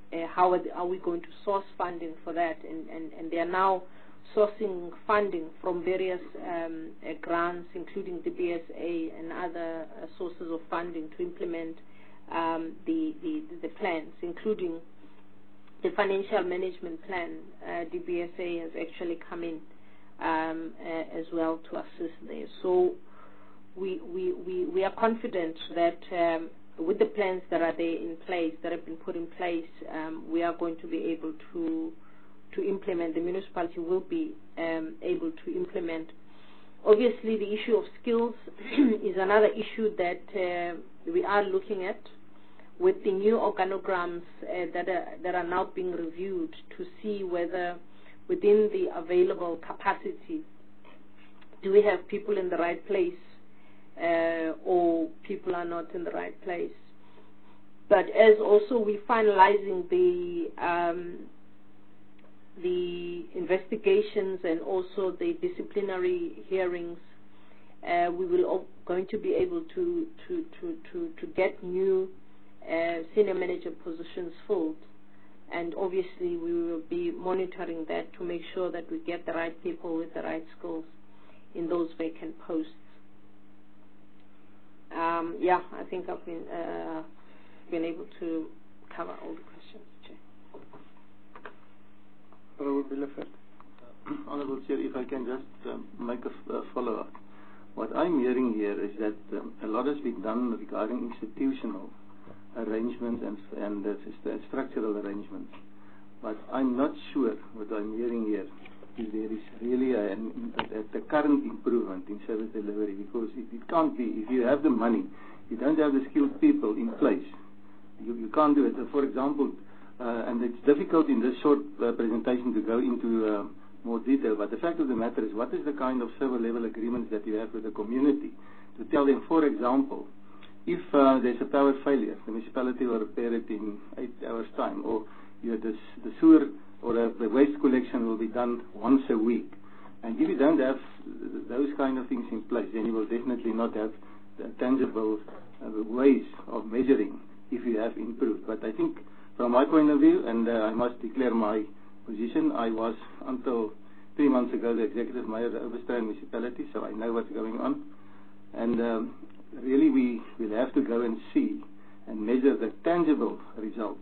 uh, how are, the, are we going to source funding for that, and, and, and they are now sourcing funding from various um, uh, grants, including the B S A and other uh, sources of funding to implement um, the, the, the plans, including the financial management plan. uh, the B S A has actually come in um, uh, as well to assist there. So we, we, we, we are confident that um, with the plans that are there in place, that have been put in place, um, we are going to be able to to implement, the municipality will be um, able to implement. Obviously, the issue of skills is another issue that uh, we are looking at with the new organograms uh, that, are, that are now being reviewed to see whether within the available capacity, do we have people in the right place uh, or people are not in the right place. But as also we're finalizing the um, the investigations and also the disciplinary hearings, uh, we will all going to be able to to to to, to get new uh, senior manager positions filled, and obviously we will be monitoring that to make sure that we get the right people with the right skills in those vacant posts. Um, yeah, I think I've been uh, been able to cover all the questions, Chair. Honourable Chair, if I can just um, make a f- uh, follow-up. What I'm hearing here is that um, a lot has been done regarding institutional arrangements and, and uh, st- structural arrangements. But I'm not sure what I'm hearing here is there is really a, an, a, a current improvement in service delivery, because it, it can't be, if you have the money, you don't have the skilled people in place. You, you can't do it. So for example, Uh, and it's difficult in this short uh, presentation to go into uh, more detail, but the fact of the matter is, what is the kind of server level agreements that you have with the community to tell them, for example, if uh, there's a power failure, the municipality will repair it in eight hours time, or you know, the, the sewer or uh, the waste collection will be done once a week. And if you don't have those kind of things in place, then you will definitely not have the tangible uh, ways of measuring if you have improved. But I think from my point of view, and uh, I must declare my position, I was until three months ago the executive mayor of the Overstrand municipality, so I know what's going on. And um, really we will have to go and see and measure the tangible results,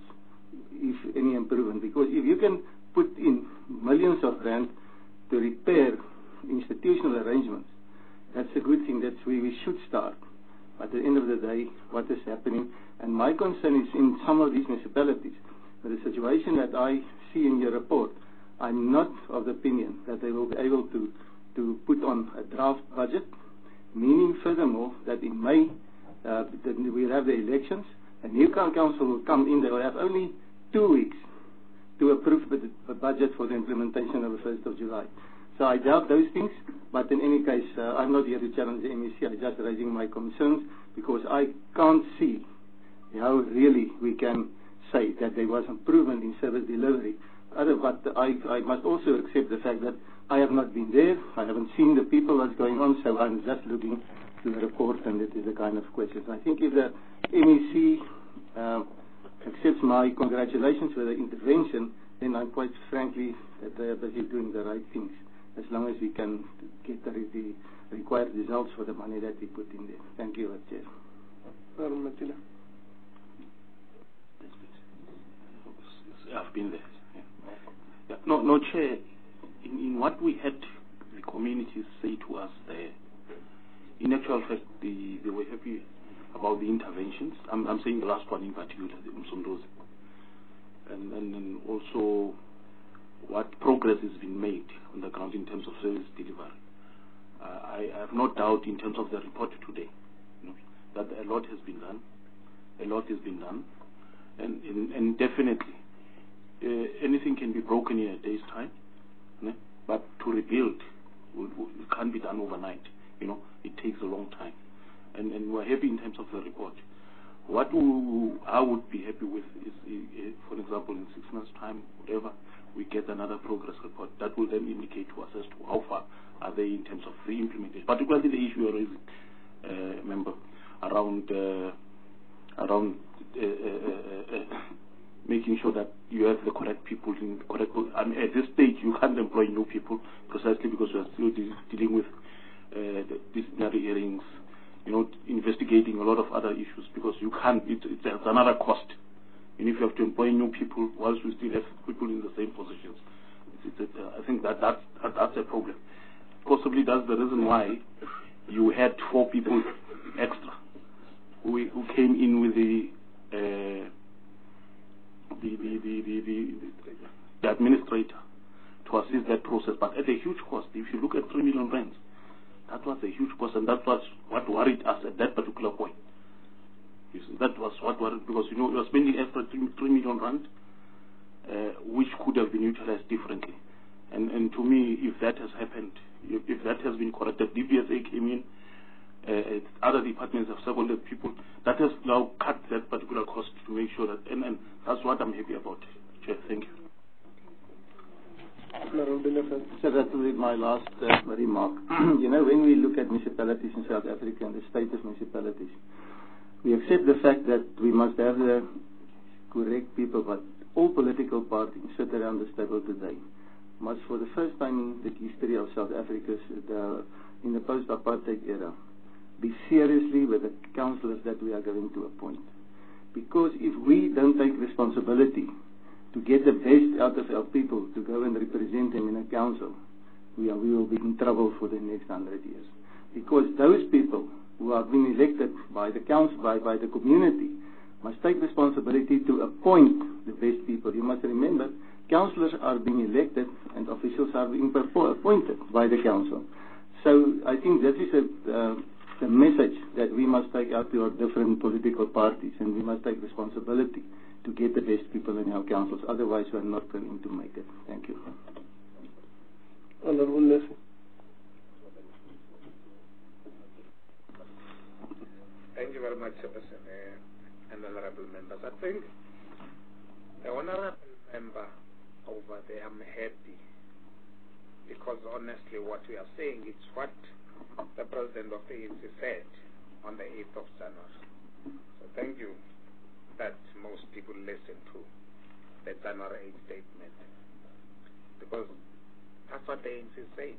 if any improvement. Because if you can put in millions of rand to repair institutional arrangements, that's a good thing. That's where we should start. But at the end of the day, what is happening? And my concern is in some of these municipalities, with the situation that I see in your report, I'm not of the opinion that they will be able to, to put on a draft budget, meaning furthermore that in May uh, that we'll have the elections, a new council will come in, they will have only two weeks to approve the budget for the implementation of the first of July. So I doubt those things, but in any case, uh, I'm not here to challenge the M E C. I'm just raising my concerns, because I can't see how really we can say that there was improvement in service delivery. Other, but I, I must also accept the fact that I have not been there, I haven't seen the people that's going on, so I'm just looking to the report, and it is the kind of questions. I think if the M E C uh, accepts my congratulations for the intervention, then I'm quite frankly that they are busy doing the right things, as long as we can get the, the required results for the money that we put in there. Thank you, Chair. I've been there. Yeah. Yeah. No, no, Chair. In, in what we had the communities say to us there, in actual fact, the, they were happy about the interventions. I'm, I'm saying the last one in particular, the Umsondozi. And, and, and also what progress has been made on the ground in terms of service delivery. Uh, I, I have no doubt in terms of the report today, you know, that a lot has been done. A lot has been done. And, and, and definitely, uh, anything can be broken in a day's time, you know, but to rebuild, it can't be done overnight. You know, it takes a long time. And, and we're happy in terms of the report. What we, I would be happy with is, uh, for example, in six months' time, whatever, we get another progress report that will then indicate to us as to how far are they in terms of re-implementation, particularly the issue you're raising, uh, member, around uh, around uh, uh, uh, making sure that you have the correct people in the correct. I mean, at this stage, you can't employ new people precisely because you are still de dealing with uh, the disciplinary hearings, you know, investigating a lot of other issues because you can't. It, it's, it's another cost. And if you have to employ new people whilst we still have people in the same positions, it's, it's, uh, I think that that's, that that's a problem. Possibly that's the reason why you had four people extra who, who came in with the, uh, the, the, the, the, the, the administrator to assist that process, but at a huge cost. If you look at three million rands, that was a huge cost, and that was what worried us at that particular point. That was what worried, because you know you are spending extra three, three million rand, uh, which could have been utilized differently. And and to me, if that has happened, if, if that has been corrected, D P S A came in, uh, other departments have seconded people. That has now cut that particular cost to make sure that, and, and that's what I'm happy about. Chair, thank you. So that will be my last uh, remark. You know, when we look at municipalities in South Africa and the state of municipalities, we accept the fact that we must have the correct people, but all political parties sit around the table today must, for the first time in the history of South Africa, the, in the post-apartheid era, be seriously with the councillors that we are going to appoint. Because if we don't take responsibility to get the best out of our people to go and represent them in a council, we, are, we will be in trouble for the next hundred years. Because those people who have been elected by the council, by, by the community, must take responsibility to appoint the best people. You must remember, councillors are being elected and officials are being appointed by the council. So I think that is a, uh, the message that we must take out to our different political parties, and we must take responsibility to get the best people in our councils. Otherwise, we are not going to make it. Thank you. Honourable Nessie. Thank you very much, Chairperson uh, and honourable members. I think the honourable member over there, I'm happy because honestly what we are saying is what the President of the A N C said on the eighth of January. So thank you that most people listen to the January eighth statement, because that's what the A N C is saying,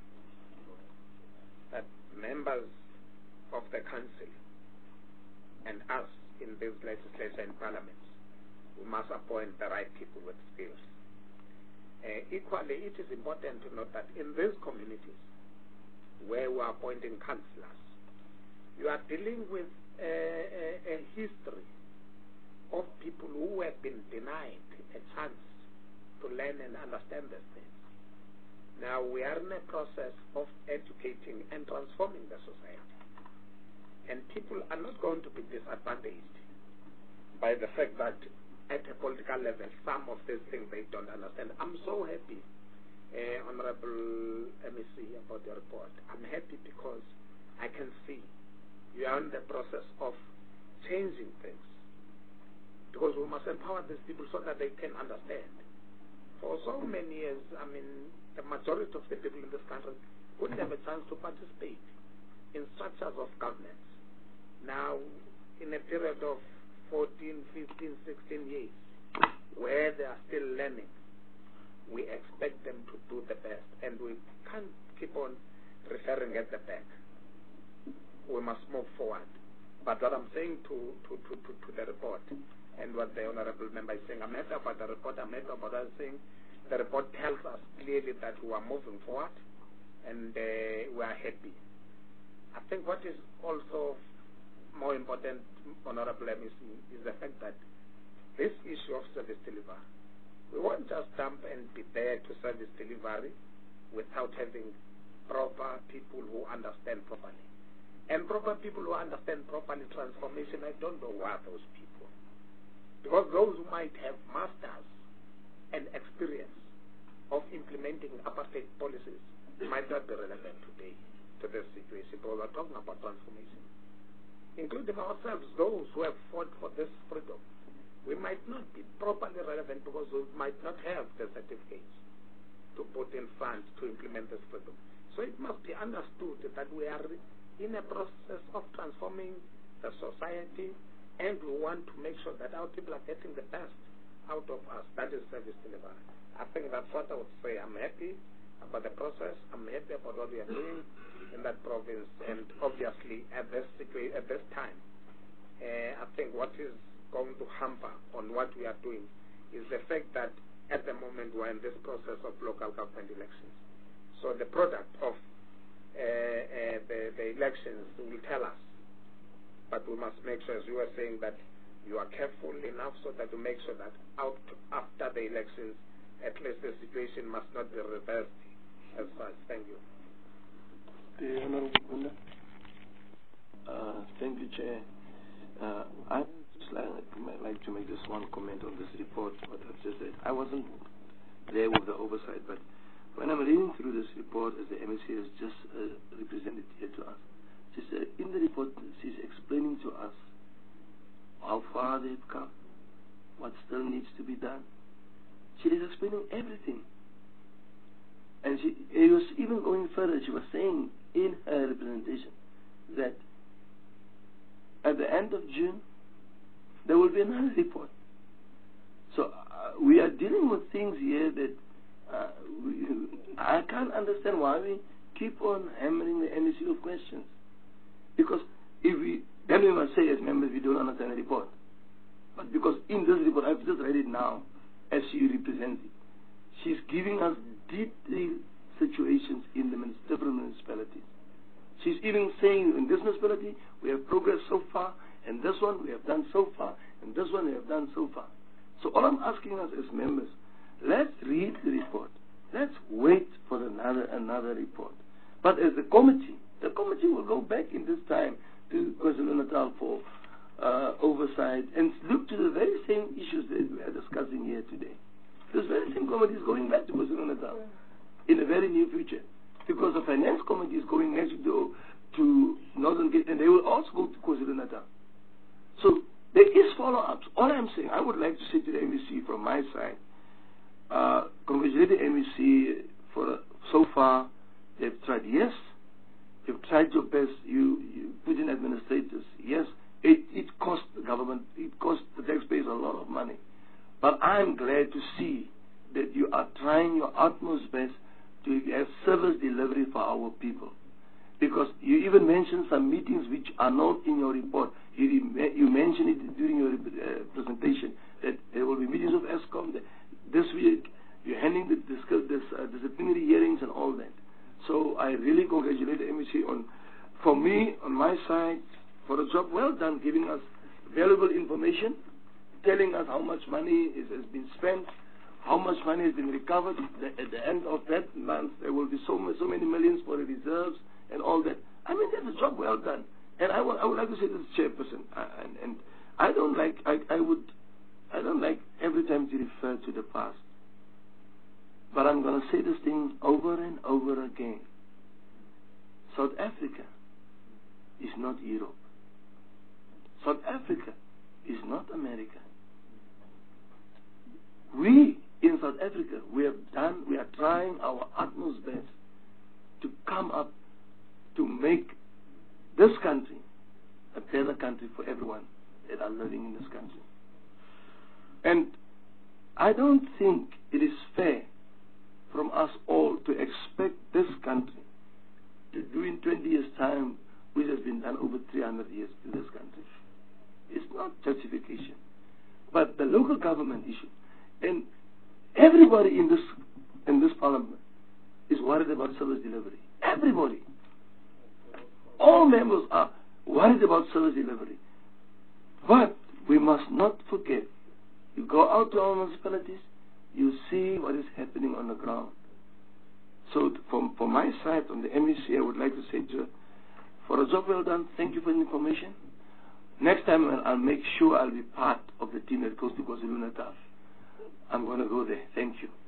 that members of the council and us in this legislature and parliament, we must appoint the right people with skills. Uh, equally, it is important to note that in these communities where we are appointing councillors, you are dealing with a, a, a history of people who have been denied a chance to learn and understand these things. Now we are in a process of educating and transforming the society. And people are not going to be disadvantaged by the fact that at a political level, some of these things they don't understand. I'm so happy, uh, Honorable M E C, about your report. I'm happy because I can see you are in the process of changing things. Because we must empower these people so that they can understand. For so many years, I mean, the majority of the people in this country wouldn't have a chance to participate in structures of governance. Now, in a period of fourteen, fifteen, sixteen years, where they are still learning, we expect them to do the best, and we can't keep on referring at the back. We must move forward. But what I'm saying to, to, to, to, to the report, and what the honourable member is saying, I'm happy about the report, I'm happy about what I'm saying. The report tells us clearly that we are moving forward, and uh, we are happy. I think what is also more important, Honourable M E C, is the fact that this issue of service delivery, we won't just jump and be there to service delivery without having proper people who understand properly. And proper people who understand properly transformation, I don't know who are those people. Because those who might have masters and experience of implementing apartheid policies might not be relevant today to this situation, because we're talking about transformation. Including ourselves, those who have fought for this freedom, we might not be properly relevant because we might not have the certificates to put in funds to implement this freedom. So it must be understood that we are in a process of transforming the society, and we want to make sure that our people are getting the best out of us. That is service delivery. I think that's what I would say. I'm happy about the process. I'm happy about what we are doing in that province. And obviously, at this situa- at this time, uh, I think what is going to hamper on what we are doing is the fact that at the moment we're in this process of local government elections. So the product of uh, uh, the, the elections will tell us. But we must make sure, as you were saying, that you are careful enough so that you make sure that out after the elections, at least the situation must not be reversed as such. Thank you. The Honorable Gunda. Uh, thank you, Chair. Uh, I just like, like to make just one comment on this report, what I've just said. I wasn't there with the oversight, but when I'm reading through this report, as the M S C has just uh, represented here to us, she's, uh, in the report, she's explaining to us how far they've come, what still needs to be done. She is explaining everything. And she it was even going further. She was saying in her representation that at the end of June, there will be another report. So uh, we are dealing with things here that uh, we, I can't understand why we keep on hammering the M E C with questions. Because if we, then we must say as members we don't understand the report. But because in this report, I've just read it now, as she represents it, she's giving us detailed situations in the different municipalities. She's even saying in this municipality we have progressed so far, and this one we have done so far, and this one we have done so far. So all I'm asking us as members, let's read the report. Let's wait for another another report. But as a committee, the committee will go back in this time to KwaZulu-Natal for uh, oversight and look to the very same issues that we are discussing here today. This very same committee is going back to KwaZulu-Natal in the very near future, because the finance committee is going next to, to Northern Cape, and they will also go to KwaZulu-Natal. So there is follow-ups. All I'm saying, I would like to say to the M E C from my side, uh, congratulate the M E C for uh, so far. They've tried. Yes, you've tried your best. You, you put in administrators. Yes, it, it cost the government, it cost the taxpayers a lot of money. But I'm glad to see that you are trying your utmost best to have service delivery for our people. Because you even mentioned some meetings which are not in your report. You, you mentioned it during your uh, presentation that there will be meetings of ESCOM. This week you're handling the discuss, this, uh, disciplinary hearings and all that. So I really congratulate the M E C on, for me, on my side, for a job well done, giving us valuable information, telling us how much money is, has been spent, how much money has been recovered. The, at the end of that month, there will be so, so many millions for the reserves and all that. I mean, that's a job well done. And I would, I would like to say to the chairperson, uh, and, and I don't like, I, I would, I don't like every time to refer to the past. But I'm going to say this thing over and over again. South Africa is not Europe. South Africa is not America. We in South Africa, we have done, we are trying our utmost best to come up to make this country a better country for everyone that are living in this country. And I don't think it is fair from us all to expect this country to do in twenty years' time, which has been done over three hundred years in this country. It's not justification, but the local government issue. And everybody in this in this parliament is worried about service delivery. Everybody. All members are worried about service delivery. But we must not forget, you go out to our municipalities, you see what is happening on the ground. So from, from my side, on the M E C, I would like to say to her, for a job well done, thank you for the information. Next time I'll, I'll make sure I'll be part of the team that goes to KwaZulu-Natal. I'm going to go there. Thank you.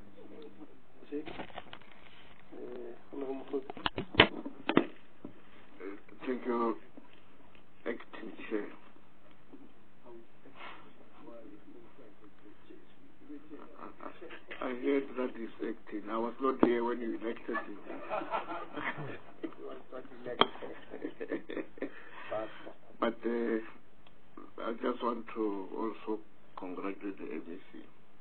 Thank you, Acting Chair. I, I heard that he's acting. I was not here when you elected him. But uh, I just want to also congratulate the M E C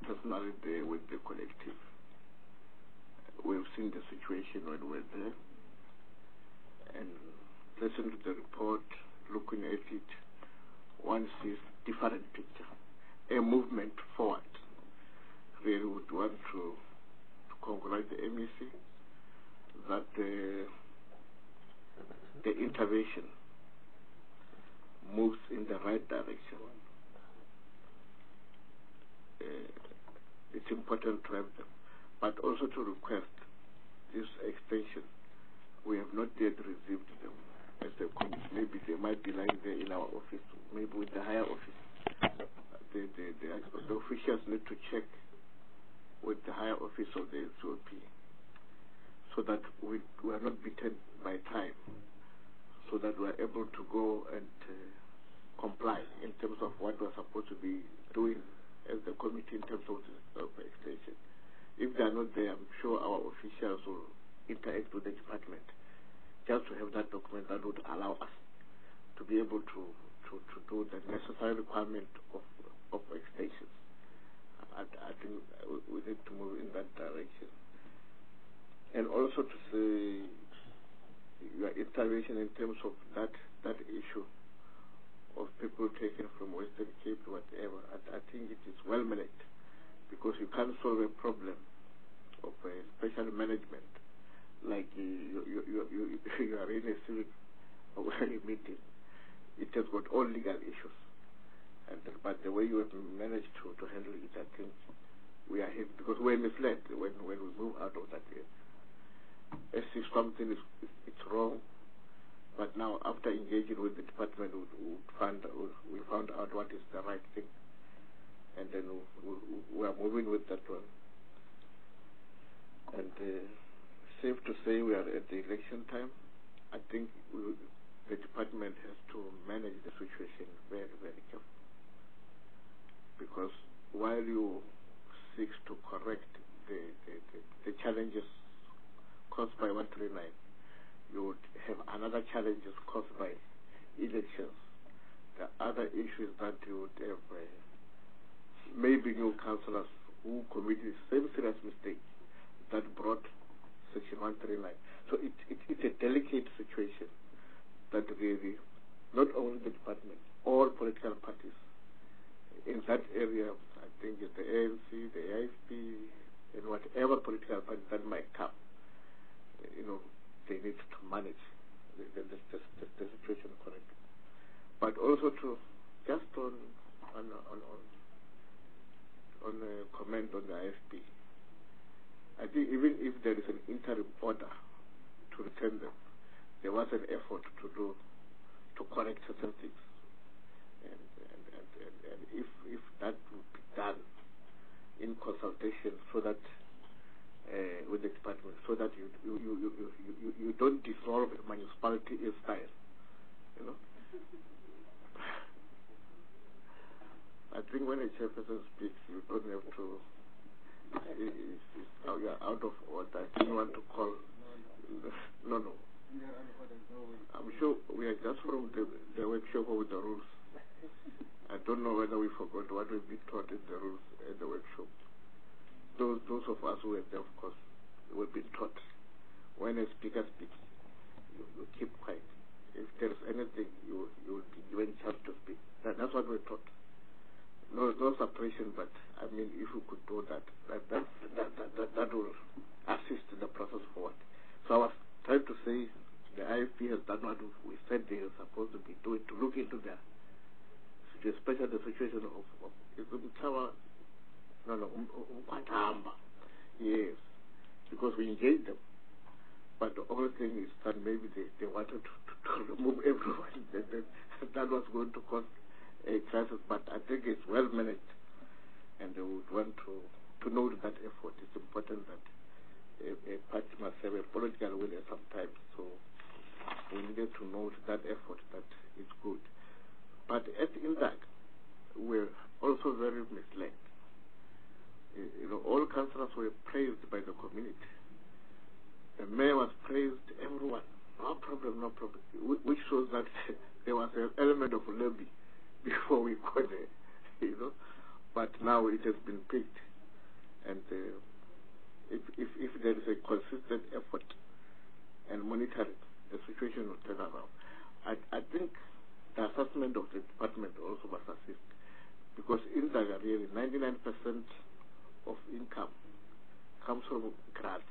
personally there with the collective. We've seen the situation when we're there, and listening to the report, looking at it, one sees different picture, a movement forward. Really would want to, to congratulate the M E C that the, the intervention moves in the right direction. Uh, it's important to have them, but also to request this extension. We have not yet received them as a committee. Maybe they might be lying there in our office, maybe with the higher office. The, the, the, the officials need to check with the higher office of the S O P so that we, we are not beaten by time, so that we are able to go and uh, comply in terms of what we're supposed to be doing as the committee in terms of the of extension. If they are not there, I'm sure our officials will interact with the department just to have that document that would allow us to be able to, to, to do the necessary requirement of, of extensions. I, I think we need to move in that direction. And also to say your intervention in terms of that, that issue of people taken from Western Cape, whatever, I, I think it is well managed, because you can't solve a problem of a special management like uh, you, you, you, you, you are in a civic meeting. It has got all legal issues, and but the way you have managed to, to handle it, I think we are here because we're misled when, when we move out of that area. As if something is it's wrong. But now, after engaging with the department, we, we, found, we found out what is the right thing. And then we, we, we are moving with that one. And uh, safe to say we are at the election time. I think we, the department has to manage the situation very, very carefully. Because while you seek to correct the, the, the, the challenges caused by one thirty-nine, you would have another challenges caused by elections. The other issue is that you would have uh, maybe new councillors who committed the same serious mistake that brought Section one thirty-nine. So it, it, it's a delicate situation that really, not only the department, all political parties in that area, I think it's the A N C, the A F P, and whatever political party that might come, you know, they need to manage the, the, the, the, the situation correctly. But also to, just on on on on, on a comment on the I F P, I think even if there is an interim order to return them, there was an effort to do, to correct certain things. And, and, and, and, and if, if that would be done in consultation so that Uh, with the department, so that you you, you, you, you, you you don't dissolve a municipality in style, you know. I think when a chairperson speaks, you don't have to. It's, it's, now you are out of order. I didn't want to call. No, no. I'm sure we are just from the, the workshop with the rules. I don't know whether we forgot what we've been taught in the rules at the workshop. Those, those of us who are there, of course, will be taught. When a speaker speaks, you, you keep quiet. If there's anything, you you will be given chance to speak. That, that's what we're taught. No, no suppression, but I mean, if we could do that, that that that that, that, that will assist the process forward. So I was trying to say, the I F P has done what we said they are supposed to be doing, to look into their, especially the situation of, of Tower. No, no, Umqatamba. Yes, because we engaged them. But the only thing is that maybe they, they wanted to, to, to remove everyone. that, that, that was going to cause a crisis. But I think it's well managed. And they would want to, to note that effort. It's important that a, a party must have a political will at some time. So we needed to note that effort, that it's good. But at in that, we're also very misled. You know, all councillors were praised by the community. The mayor was praised, everyone. No problem, no problem. Which shows that there was an element of lobby before we got there, you know. But now it has been picked And uh, if, if, if there is a consistent effort and monitoring, the situation will turn around. I, I think the assessment of the department also must assist, because in Dagari, ninety-nine percent of income comes from grants.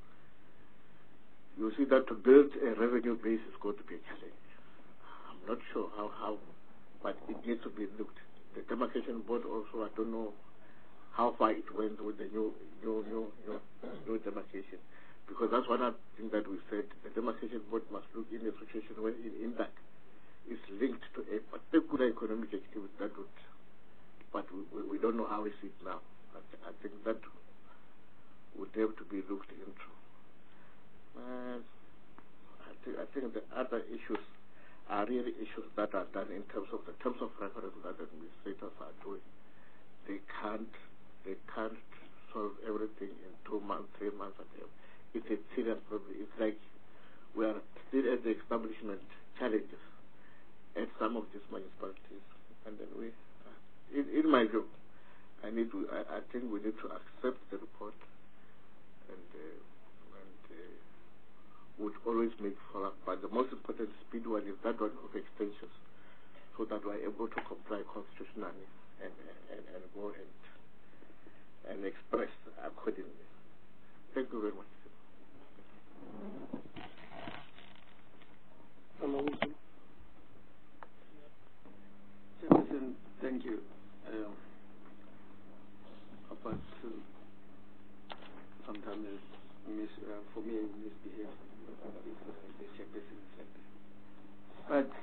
You see that to build a revenue base is going to be a challenge. I'm not sure how, how but it needs to be looked. The demarcation board also, I don't know how far it went with the new, new, new, new, new demarcation. Because that's one of the things that we said, the demarcation board must look in a situation where in impact is linked to a particular economic activity that would, but we, we don't know how is it now. I, I think that would have to be looked into. Uh, I, th I think the other issues are really issues that are done in terms of the terms of reference that administrators are doing. They can't, they can't solve everything in two months, three months, whatever. It's a serious problem. It's like we are still at the establishment challenges at some of these municipalities, and then we, uh, in, in my view, I need to, I, I think we need to accept the report, and uh, and uh, would always make follow-up. But the most important speed one is that one of extensions, so that we are able to comply constitutionally and and, and go and and express accordingly. Thank you very much. Chairperson, thank you. Um, but uh, sometimes mis uh, for me misbehave if uh, the chairperson is like that. But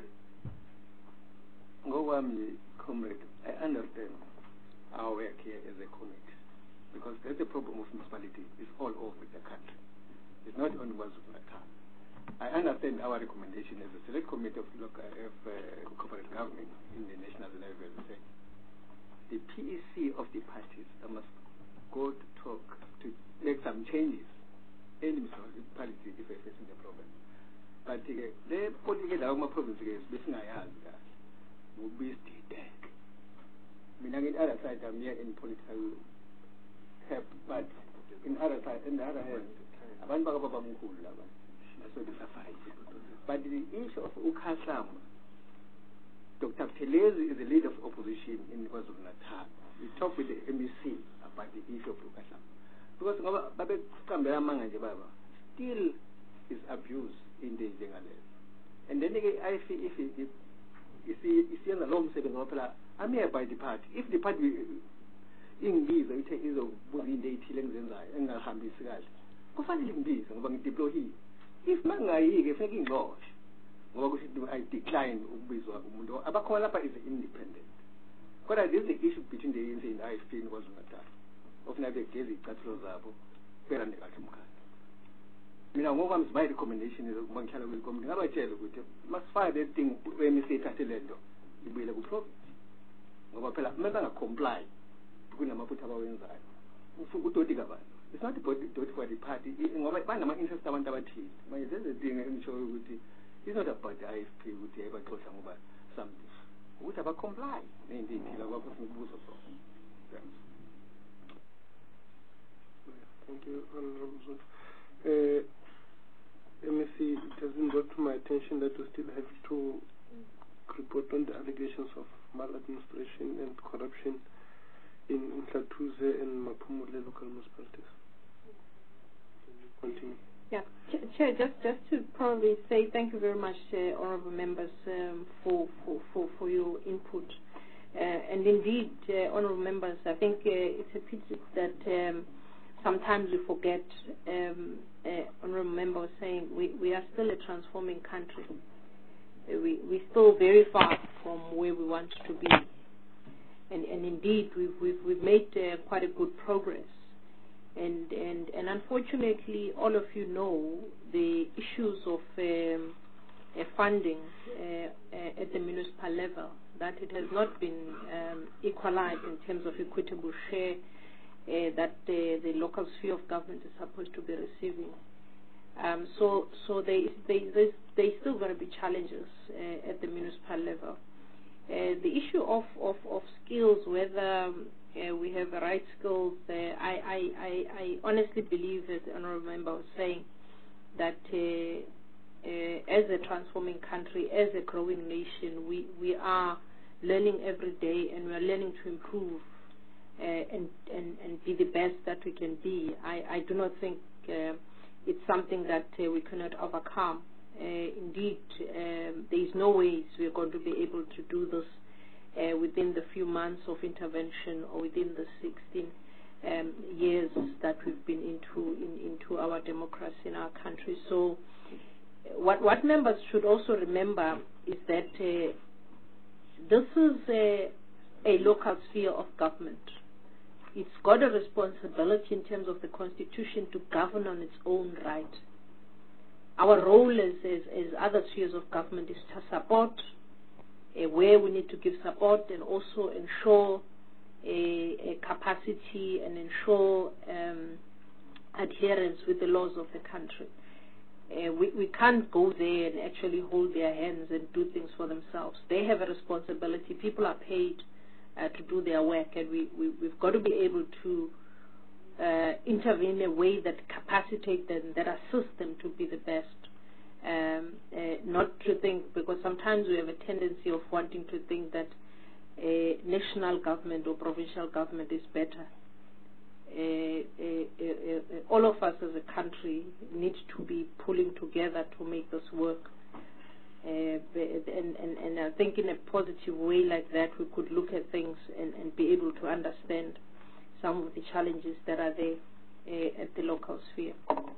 Ngowami, comrade, I understand our work here as a committee, because there's a problem of municipality. It's all over the country. It's not only KwaZulu-Natal. I understand our recommendation as a select committee of local of, uh, corporate government in the national level. Say the P E C of the parties must go to talk to make some changes in municipality if they're facing the problem. But the political government province is besingayazi kahle. Would be dead. I mean, on the other side, I'm here in political help, but in other side, in the other hand, abantu bakababa mkhulu laba so disafayile. But the issue of uKhahlamba, Doctor Pelezi is the leader of opposition in KwaZulu-Natal. We talked with the M E C about the issue of uKhahlamba, because ngoba babeqambela amanga nje baba still is abuse in the Jengales. And then I feel if if if isiyenza lo msebenzi ngoba phela I'm here by the party. If the party ingibiza ithe izobuza into ethile engizenzayo engahambisi kahle, kufanele ngibize ngoba ngideployile. If mangayike fake ingxoshe ngoba kusho I decline ukubizwa umuntu abakhona lapha is independent. Kodwa this is the issue between the A N C and I F P in KwaZulu-Natal. Ofuna begeza icathulo zabo berande kahle umkhaya. Mina ngokwami sibayi recommendation ukuba ngihlala kwikomiti ngabatshela ukuthi masifake that thing M E C ethathe lento ibuyele ku province. Ngoba phela uma bangacomply kunamaphutha abawenzayo. Ufuku udoti kabantu. It's not about the dot for the party. Ngoba banama interest abantu abathile. Manje there's a thing engisho ukuthi it's not about the I F P ukuthi abaxoxa ngoba something. Ukuthi aba comply nento ethile abafuna ukubuza sona. Thank you, Honorable Zulu. Uh, Let me see, it has been brought to my attention that we still have to report on the allegations of maladministration and corruption in Nhlatuze and Maphumule local municipalities. Can you continue? Yeah, Chair, just, just to probably say thank you very much, uh, honourable members, um, for, for, for, for your input. Uh, and indeed, uh, honourable members, I think uh, it's a pity that um, sometimes we forget, um, uh, honourable member was saying, we, we are still a transforming country. Uh, we, we're still very far from where we want to be. And, and indeed, we've, we've, we've made uh, quite a good progress. And, and, and unfortunately, all of you know the issues of um, uh, funding uh, uh, at the municipal level, that it has not been um, equalized in terms of equitable share uh, that the, the local sphere of government is supposed to be receiving. Um, so so they, they, there's, there's still going to be challenges uh, at the municipal level. Uh, the issue of, of, of skills, whether um, Uh, we have the right skills. Uh, I, I, I, I honestly believe, as the honorable member was saying, that uh, uh, as a transforming country, as a growing nation, we, we are learning every day, and we are learning to improve uh, and, and, and be the best that we can be. I, I do not think uh, it's something that uh, we cannot overcome. Uh, indeed, um, there is no ways we are going to be able to do this Uh, within the few months of intervention, or within the sixteen um, years that we've been into in, into our democracy in our country. So what, what members should also remember is that uh, this is a, a local sphere of government. It's got a responsibility in terms of the Constitution to govern on its own right. Our role as, as, as other spheres of government is to support Uh, where we need to give support, and also ensure a, a capacity and ensure um, adherence with the laws of the country. Uh, we, we can't go there and actually hold their hands and do things for themselves. They have a responsibility. People are paid uh, to do their work, and we, we, we've got to be able to uh, intervene in a way that capacitate them, that assist them to be the best. Um, uh, not to think, because sometimes we have a tendency of wanting to think that a national government or provincial government is better. Uh, uh, uh, uh, all of us as a country need to be pulling together to make this work. Uh, and, and, and I think in a positive way like that, we could look at things and, and be able to understand some of the challenges that are there uh, at the local sphere.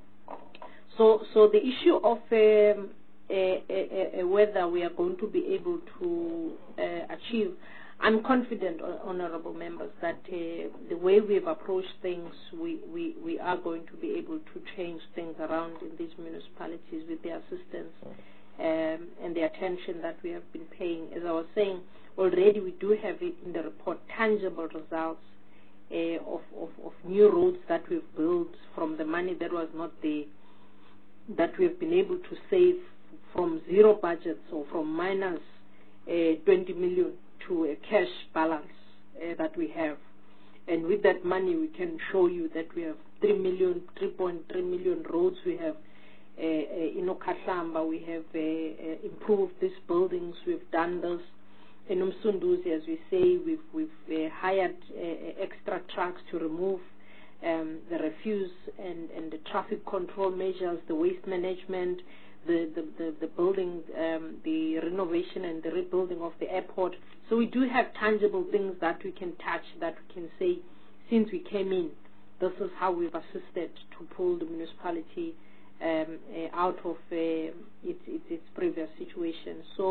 So, so the issue of um, uh, uh, uh, whether we are going to be able to uh, achieve, I'm confident, honourable members, that uh, the way we have approached things, we, we, we are going to be able to change things around in these municipalities with the assistance um, and the attention that we have been paying. As I was saying, already we do have it in the report, tangible results uh, of, of, of new roads that we've built from the money that was not there, that we have been able to save from zero budgets, or from minus uh, twenty million to a cash balance uh, that we have. And with that money, we can show you that we have three million, three point three million roads. We have uh, uh, in Okahlamba, we have uh, uh, improved these buildings. We've done this. In Umsunduzi, as we say, we've, we've uh, hired uh, extra trucks to remove Um, the refuse and, and the traffic control measures, the waste management, the, the, the, the building, um, the renovation and the rebuilding of the airport. So we do have tangible things that we can touch, that we can say, since we came in, this is how we've assisted to pull the municipality um, uh, out of uh, its, its, its previous situation. So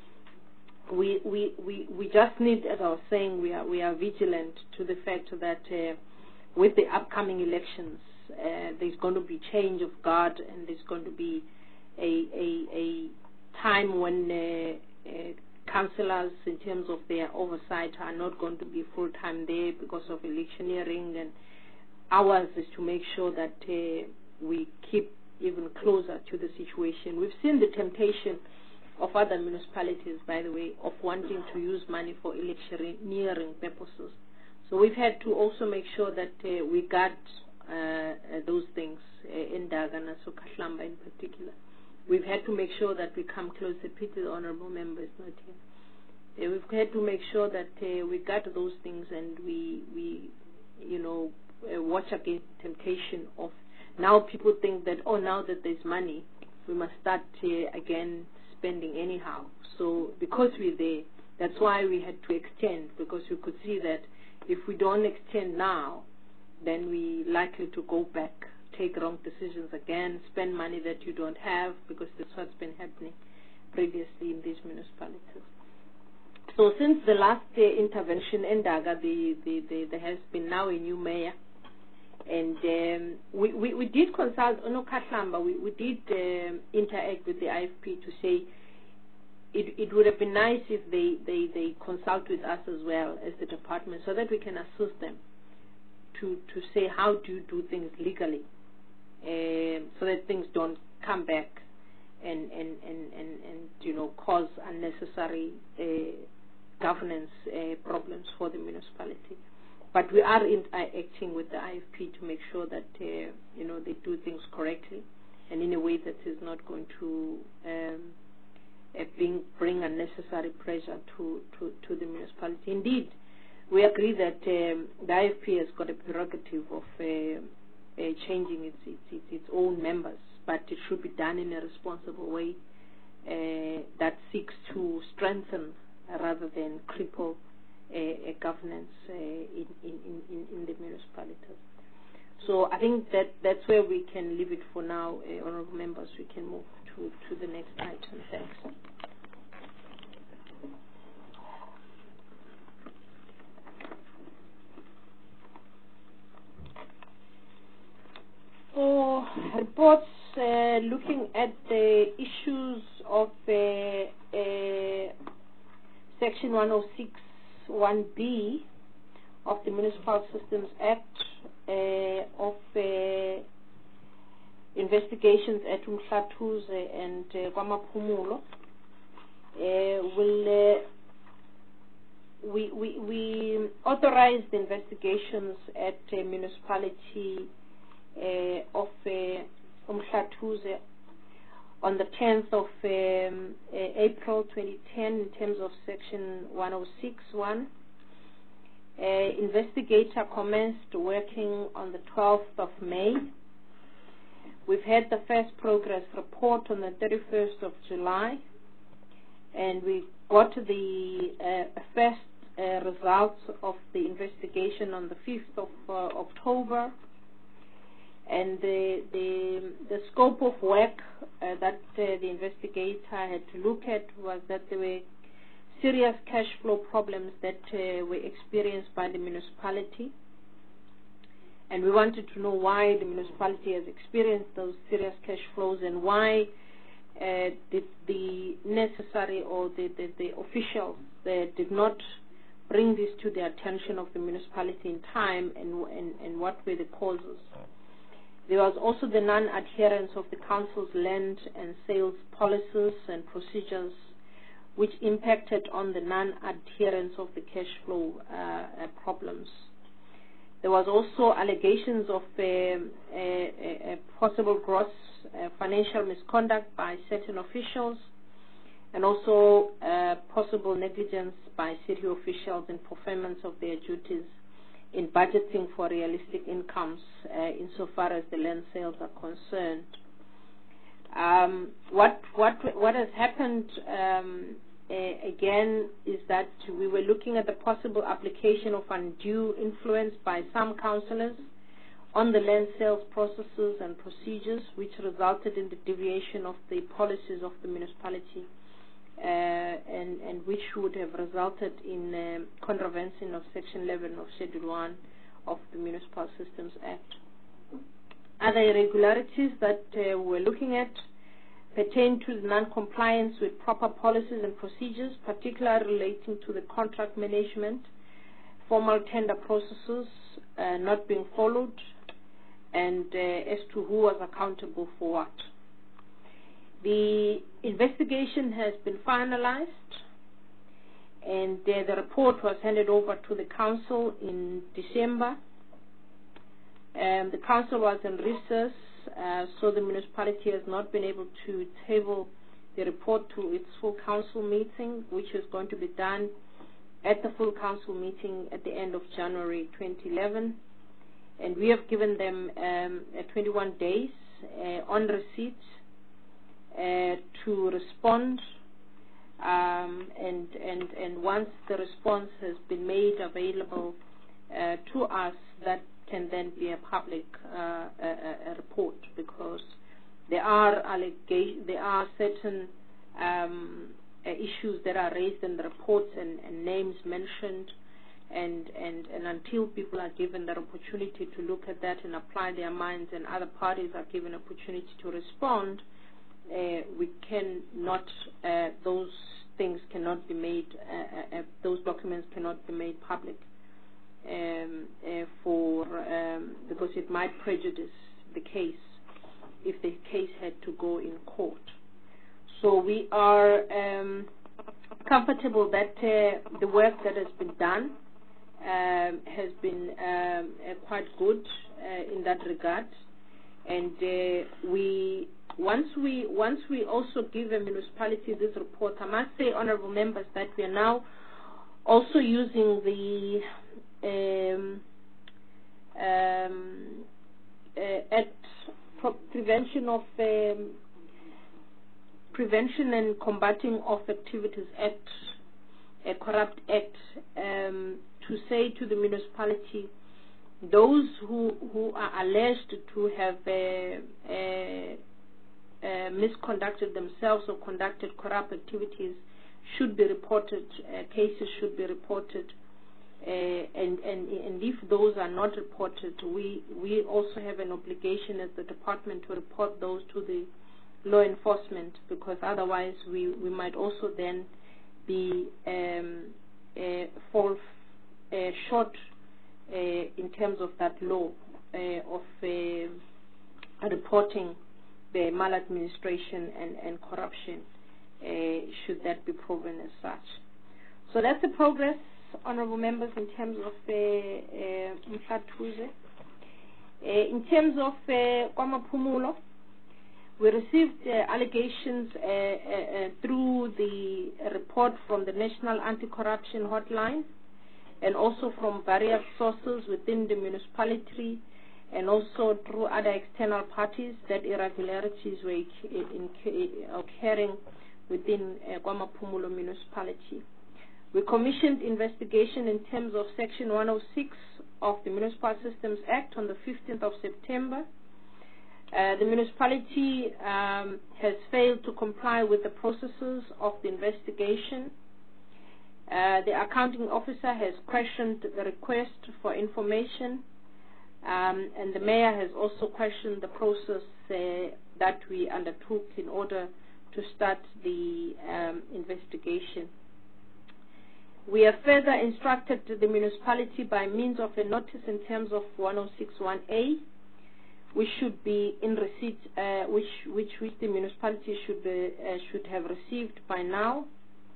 we, we, we, we just need, as I was saying, we are, we are vigilant to the fact that uh, with the upcoming elections, uh, there's going to be change of guard, and there's going to be a, a, a time when uh, uh, councillors, in terms of their oversight, are not going to be full-time there because of electioneering, and ours is to make sure that uh, we keep even closer to the situation. We've seen the temptation of other municipalities, by the way, of wanting to use money for electioneering purposes. So we've had to also make sure that uh, we got uh, those things uh, in Dagana, so Okahlamba in particular. We've had to make sure that we come close. The pity the honourable member is not here. Uh, we've had to make sure that uh, we got those things, and we, we you know, uh, watch against temptation of, now people think that, oh, now that there's money, we must start uh, again spending anyhow. So because we're there, that's why we had to extend, because we could see that if we don't extend now, then we're likely to go back, take wrong decisions again, spend money that you don't have, because that's what's been happening previously in these municipalities. So since the last uh, intervention in Daga, the, the, the, there has been now a new mayor, and um, we, we, we did consult, on Okahlamba, we, we did um, interact with the I F P to say, It, it would have been nice if they, they, they consult with us as well as the department, so that we can assist them to, to say how do you do things legally, uh, so that things don't come back and, and, and, and, and you know, cause unnecessary uh, governance uh, problems for the municipality. but we are interacting with the I F P to make sure that uh, you know they do things correctly and in a way that is not going to um, uh, bring, bring unnecessary pressure to, to, to the municipality. Indeed, we agree that um, the I F P has got a prerogative of uh, uh, changing its, its, its, its own members, but it should be done in a responsible way uh, that seeks to strengthen uh, rather than cripple uh, uh, governance uh, in, in, in, in the municipalities. So I think that that's where we can leave it for now, uh, honourable members. We can move to, to the next item. Thanks. For reports uh, looking at the issues of uh, uh, Section one oh six one B of the Municipal Systems Act uh, of uh, investigations at Umhlatuze and uh, KwaMaphumulo, uh, will uh, we, we, we authorized the investigations at uh, municipality uh, of uh, Umhlatuze on the tenth of um, uh, April twenty ten in terms of Section one oh six one. Uh, investigator commenced working on the twelfth of May. We've had the first progress report on the thirty-first of July, and we got the uh, first uh, results of the investigation on the fifth of uh, October. And the, the, the scope of work uh, that uh, the investigator had to look at was that there were serious cash flow problems that uh, were experienced by the municipality. And we wanted to know why the municipality has experienced those serious cash flows and why uh, did the necessary or the, the, the officials uh, did not bring this to the attention of the municipality in time, and, and, and what were the causes. There was also the non-adherence of the council's land and sales policies and procedures, which impacted on the non-adherence of the cash flow uh, uh, problems. There was also allegations of a, a, a possible gross uh, financial misconduct by certain officials, and also uh, possible negligence by city officials in performance of their duties in budgeting for realistic incomes uh, insofar as the land sales are concerned. Um, what what what has happened um, uh, again is that we were looking at the possible application of undue influence by some councillors on the land sales processes and procedures, which resulted in the deviation of the policies of the municipality, uh, and, and which would have resulted in um, contravention of Section eleven of Schedule one of the Municipal Systems Act. Other irregularities that uh, we're looking at pertain to the non-compliance with proper policies and procedures, particularly relating to the contract management, formal tender processes uh, not being followed, and uh, as to who was accountable for what. The investigation has been finalized, and uh, the report was handed over to the council in December. Um, the council was in recess, uh, so the municipality has not been able to table the report to its full council meeting, which is going to be done at the full council meeting at the end of January twenty eleven. And we have given them um, uh, twenty-one days uh, on receipt uh, to respond, um, and, and, and once the response has been made available uh, to us, that can then be a public uh, a, a report, because there are allegation, there are certain um, uh, issues that are raised in the reports and, and names mentioned, and, and, and until people are given the opportunity to look at that and apply their minds, and other parties are given opportunity to respond, uh, we cannot, uh, those things cannot be made, uh, uh, those documents cannot be made public. Um, uh, for um, because it might prejudice the case if the case had to go in court. So we are um, comfortable that uh, the work that has been done um, has been um, uh, quite good uh, in that regard, and uh, we once we once we also give a municipality this report, I must say, honourable members, that we are now also using the um, um, uh, Act pro Prevention of um, Prevention and Combating of Activities Act, a Corrupt Act, um, to say to the municipality, those who who are alleged to have uh, uh, uh, misconducted themselves or conducted corrupt activities should be reported. Uh, cases should be reported, uh, and and and if those are not reported, we we also have an obligation as the department to report those to the law enforcement, because otherwise we we might also then be um, uh, fall uh, short uh, in terms of that law uh, of uh, reporting the maladministration and, and corruption, uh, should that be proven as such. So that's the progress, honourable members, in terms of Mhlathuze. Uh, uh, in terms of uh, KwaMaphumulo, we received uh, allegations uh, uh, uh, through the report from the National Anti-Corruption Hotline, and also from various sources within the municipality, and also through other external parties, that irregularities were in, in, occurring within uh, KwaMaphumulo municipality. We commissioned investigation in terms of Section one oh six of the Municipal Systems Act on the fifteenth of September. Uh, the municipality um, has failed to comply with the processes of the investigation. Uh, the accounting officer has questioned the request for information, um, and the mayor has also questioned the process uh, that we undertook in order to start the um, investigation. We have further instructed the municipality by means of a notice in terms of one oh six one A, which should be in receipt, uh, which, which which the municipality should be, uh, should have received by now.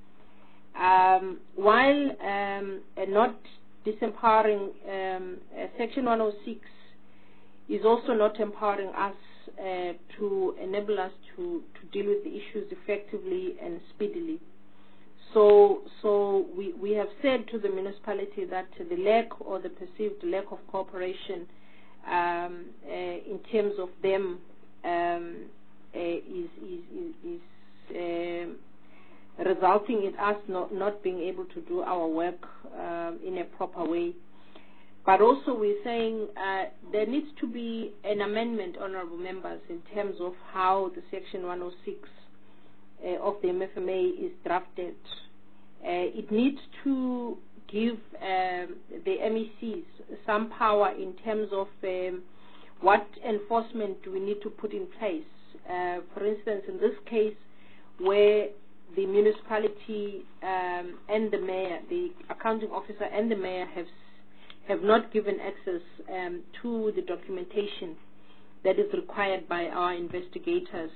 Um, while um, uh, not disempowering, um, uh, Section one oh six is also not empowering us uh, to enable us to, to deal with the issues effectively and speedily. So, so we, we have said to the municipality that the lack or the perceived lack of cooperation um, uh, in terms of them um, uh, is, is, is, is uh, resulting in us not, not being able to do our work um, in a proper way. But also we're saying uh, there needs to be an amendment, honourable members, in terms of how the Section one oh six uh, of the M F M A is drafted. Uh, it needs to give um, the M E Cs some power in terms of um, what enforcement we need to put in place. Uh, for instance, in this case, where the municipality um, and the mayor, the accounting officer and the mayor have have not given access um, to the documentation that is required by our investigators,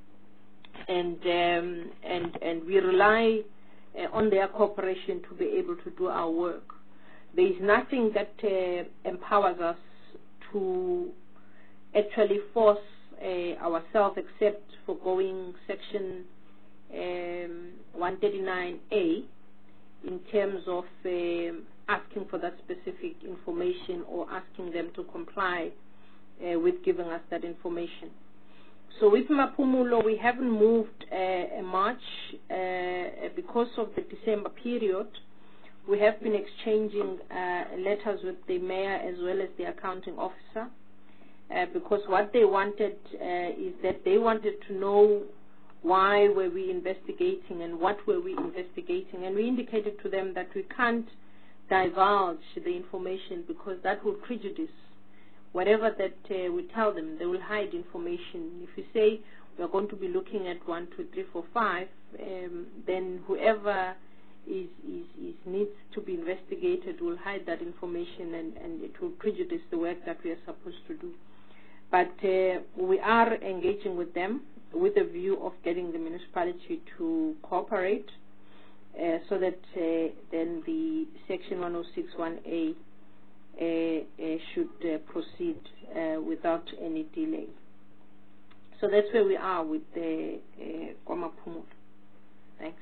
and um, and and we rely uh, on their cooperation to be able to do our work. There is nothing that uh, empowers us to actually force uh, ourselves, except for going Section um, one thirty-nine A in terms of um, asking for that specific information or asking them to comply uh, with giving us that information. So with Maphumulo, we haven't moved uh, much uh, because of the December period. We have been exchanging uh, letters with the mayor as well as the accounting officer, uh, because what they wanted uh, is that they wanted to know why were we investigating and what were we investigating, and we indicated to them that we can't divulge the information because that will prejudice whatever that uh, we tell them. They will hide information. If you say we're going to be looking at one, two, three, four, five, um, then whoever is, is, is needs to be investigated will hide that information, and, and it will prejudice the work that we are supposed to do. But uh, we are engaging with them with a view of getting the municipality to cooperate. uh, so that uh, then the Section one oh six one A uh, uh, should uh, proceed uh, without any delay. So that's where we are with the uh, KwaMaphumulo. Thanks.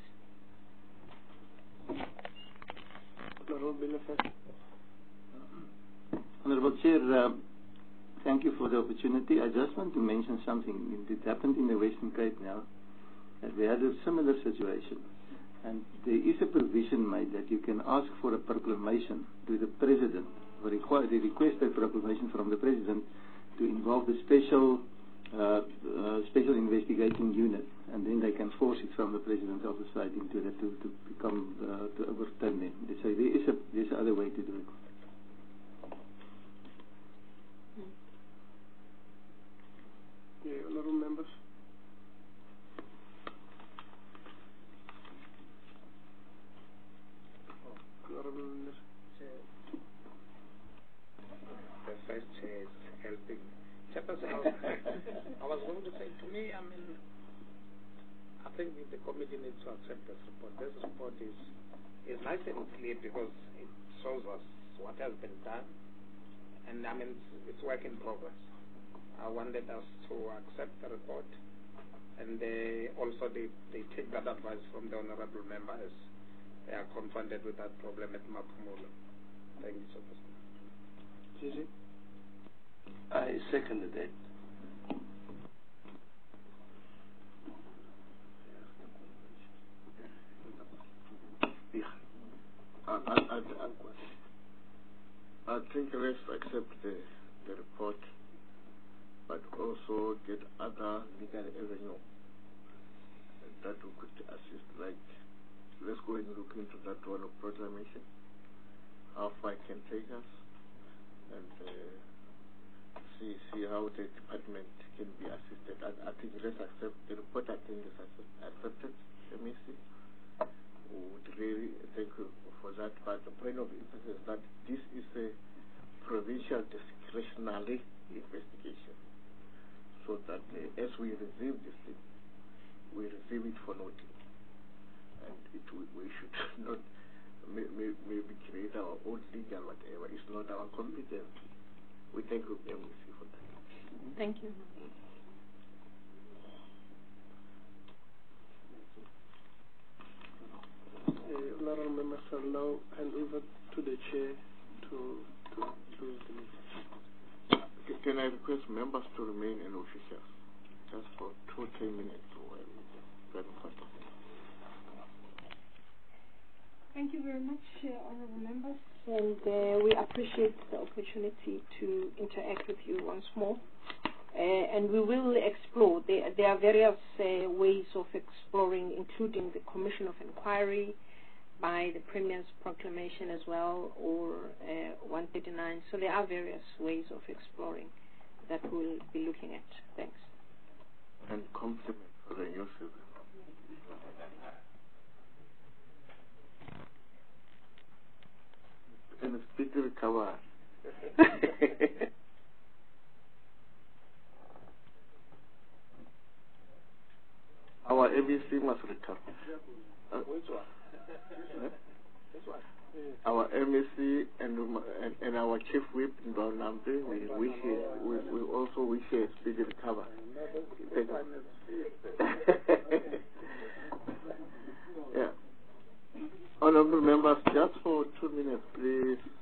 Honorable Chair, uh, thank you for the opportunity. I just want to mention something. It happened in the Western Cape now, that we had a similar situation. And there is a provision made that you can ask for a proclamation to the President, or require, they request a proclamation from the President to involve the special uh, uh, special investigating unit, and then they can force it from the President's office right into that to, to become, uh, to overturn them. They say there is a, there's another way to do it. Yeah, honorable members. Honorable members. The first chair is helping. Chairperson, I was, I was going to say, to me, I mean, I think the committee needs to accept this report. This report is, is nice and clear because it shows us what has been done, and I mean, it's, it's work in progress. I wanted us to accept the report, and they also they, they take that advice from the honorable member as they are confronted with that problem at Maphumulo. Thank you so much. Gigi? I seconded that. I, I, I, I think let's accept the, the report, but also get other legal avenue that we could assist. Like, let's go and look into that one of proclamation, how far it can take us, and uh, see see how the department can be assisted. I, I think let's accept the report. I think is accepted. Let me see. We would really thank you for that. But the point of emphasis is that this is a provincial discretionary investigation, so that uh, as we receive this thing, we receive it for notice, and it we, we should not may, may, maybe create our own legal whatever. It's not our competence. We thank you, M E C, for that. Thank you. Uh, honorable members, I'll now hand over to the chair to to close the meeting. Can I request members to remain in officials just for two, three minutes while we get important. Thank you very much, uh, honorable members, and uh, we appreciate the opportunity to interact with you once more. Uh, and we will explore. There, there are various uh, ways of exploring, including the Commission of Inquiry, by the Premier's proclamation as well, or uh, one thirty-nine. So there are various ways of exploring that we'll be looking at. Thanks. And compliment for the new civil. And a speedy recover. Our A B C must recover. Uh, Which one? Huh? Which one? Our M E C and, and and our chief whip in Bonampe, we wish uh, we, we also wish a speedy recover. Yeah. Honorable members, just for two minutes, please.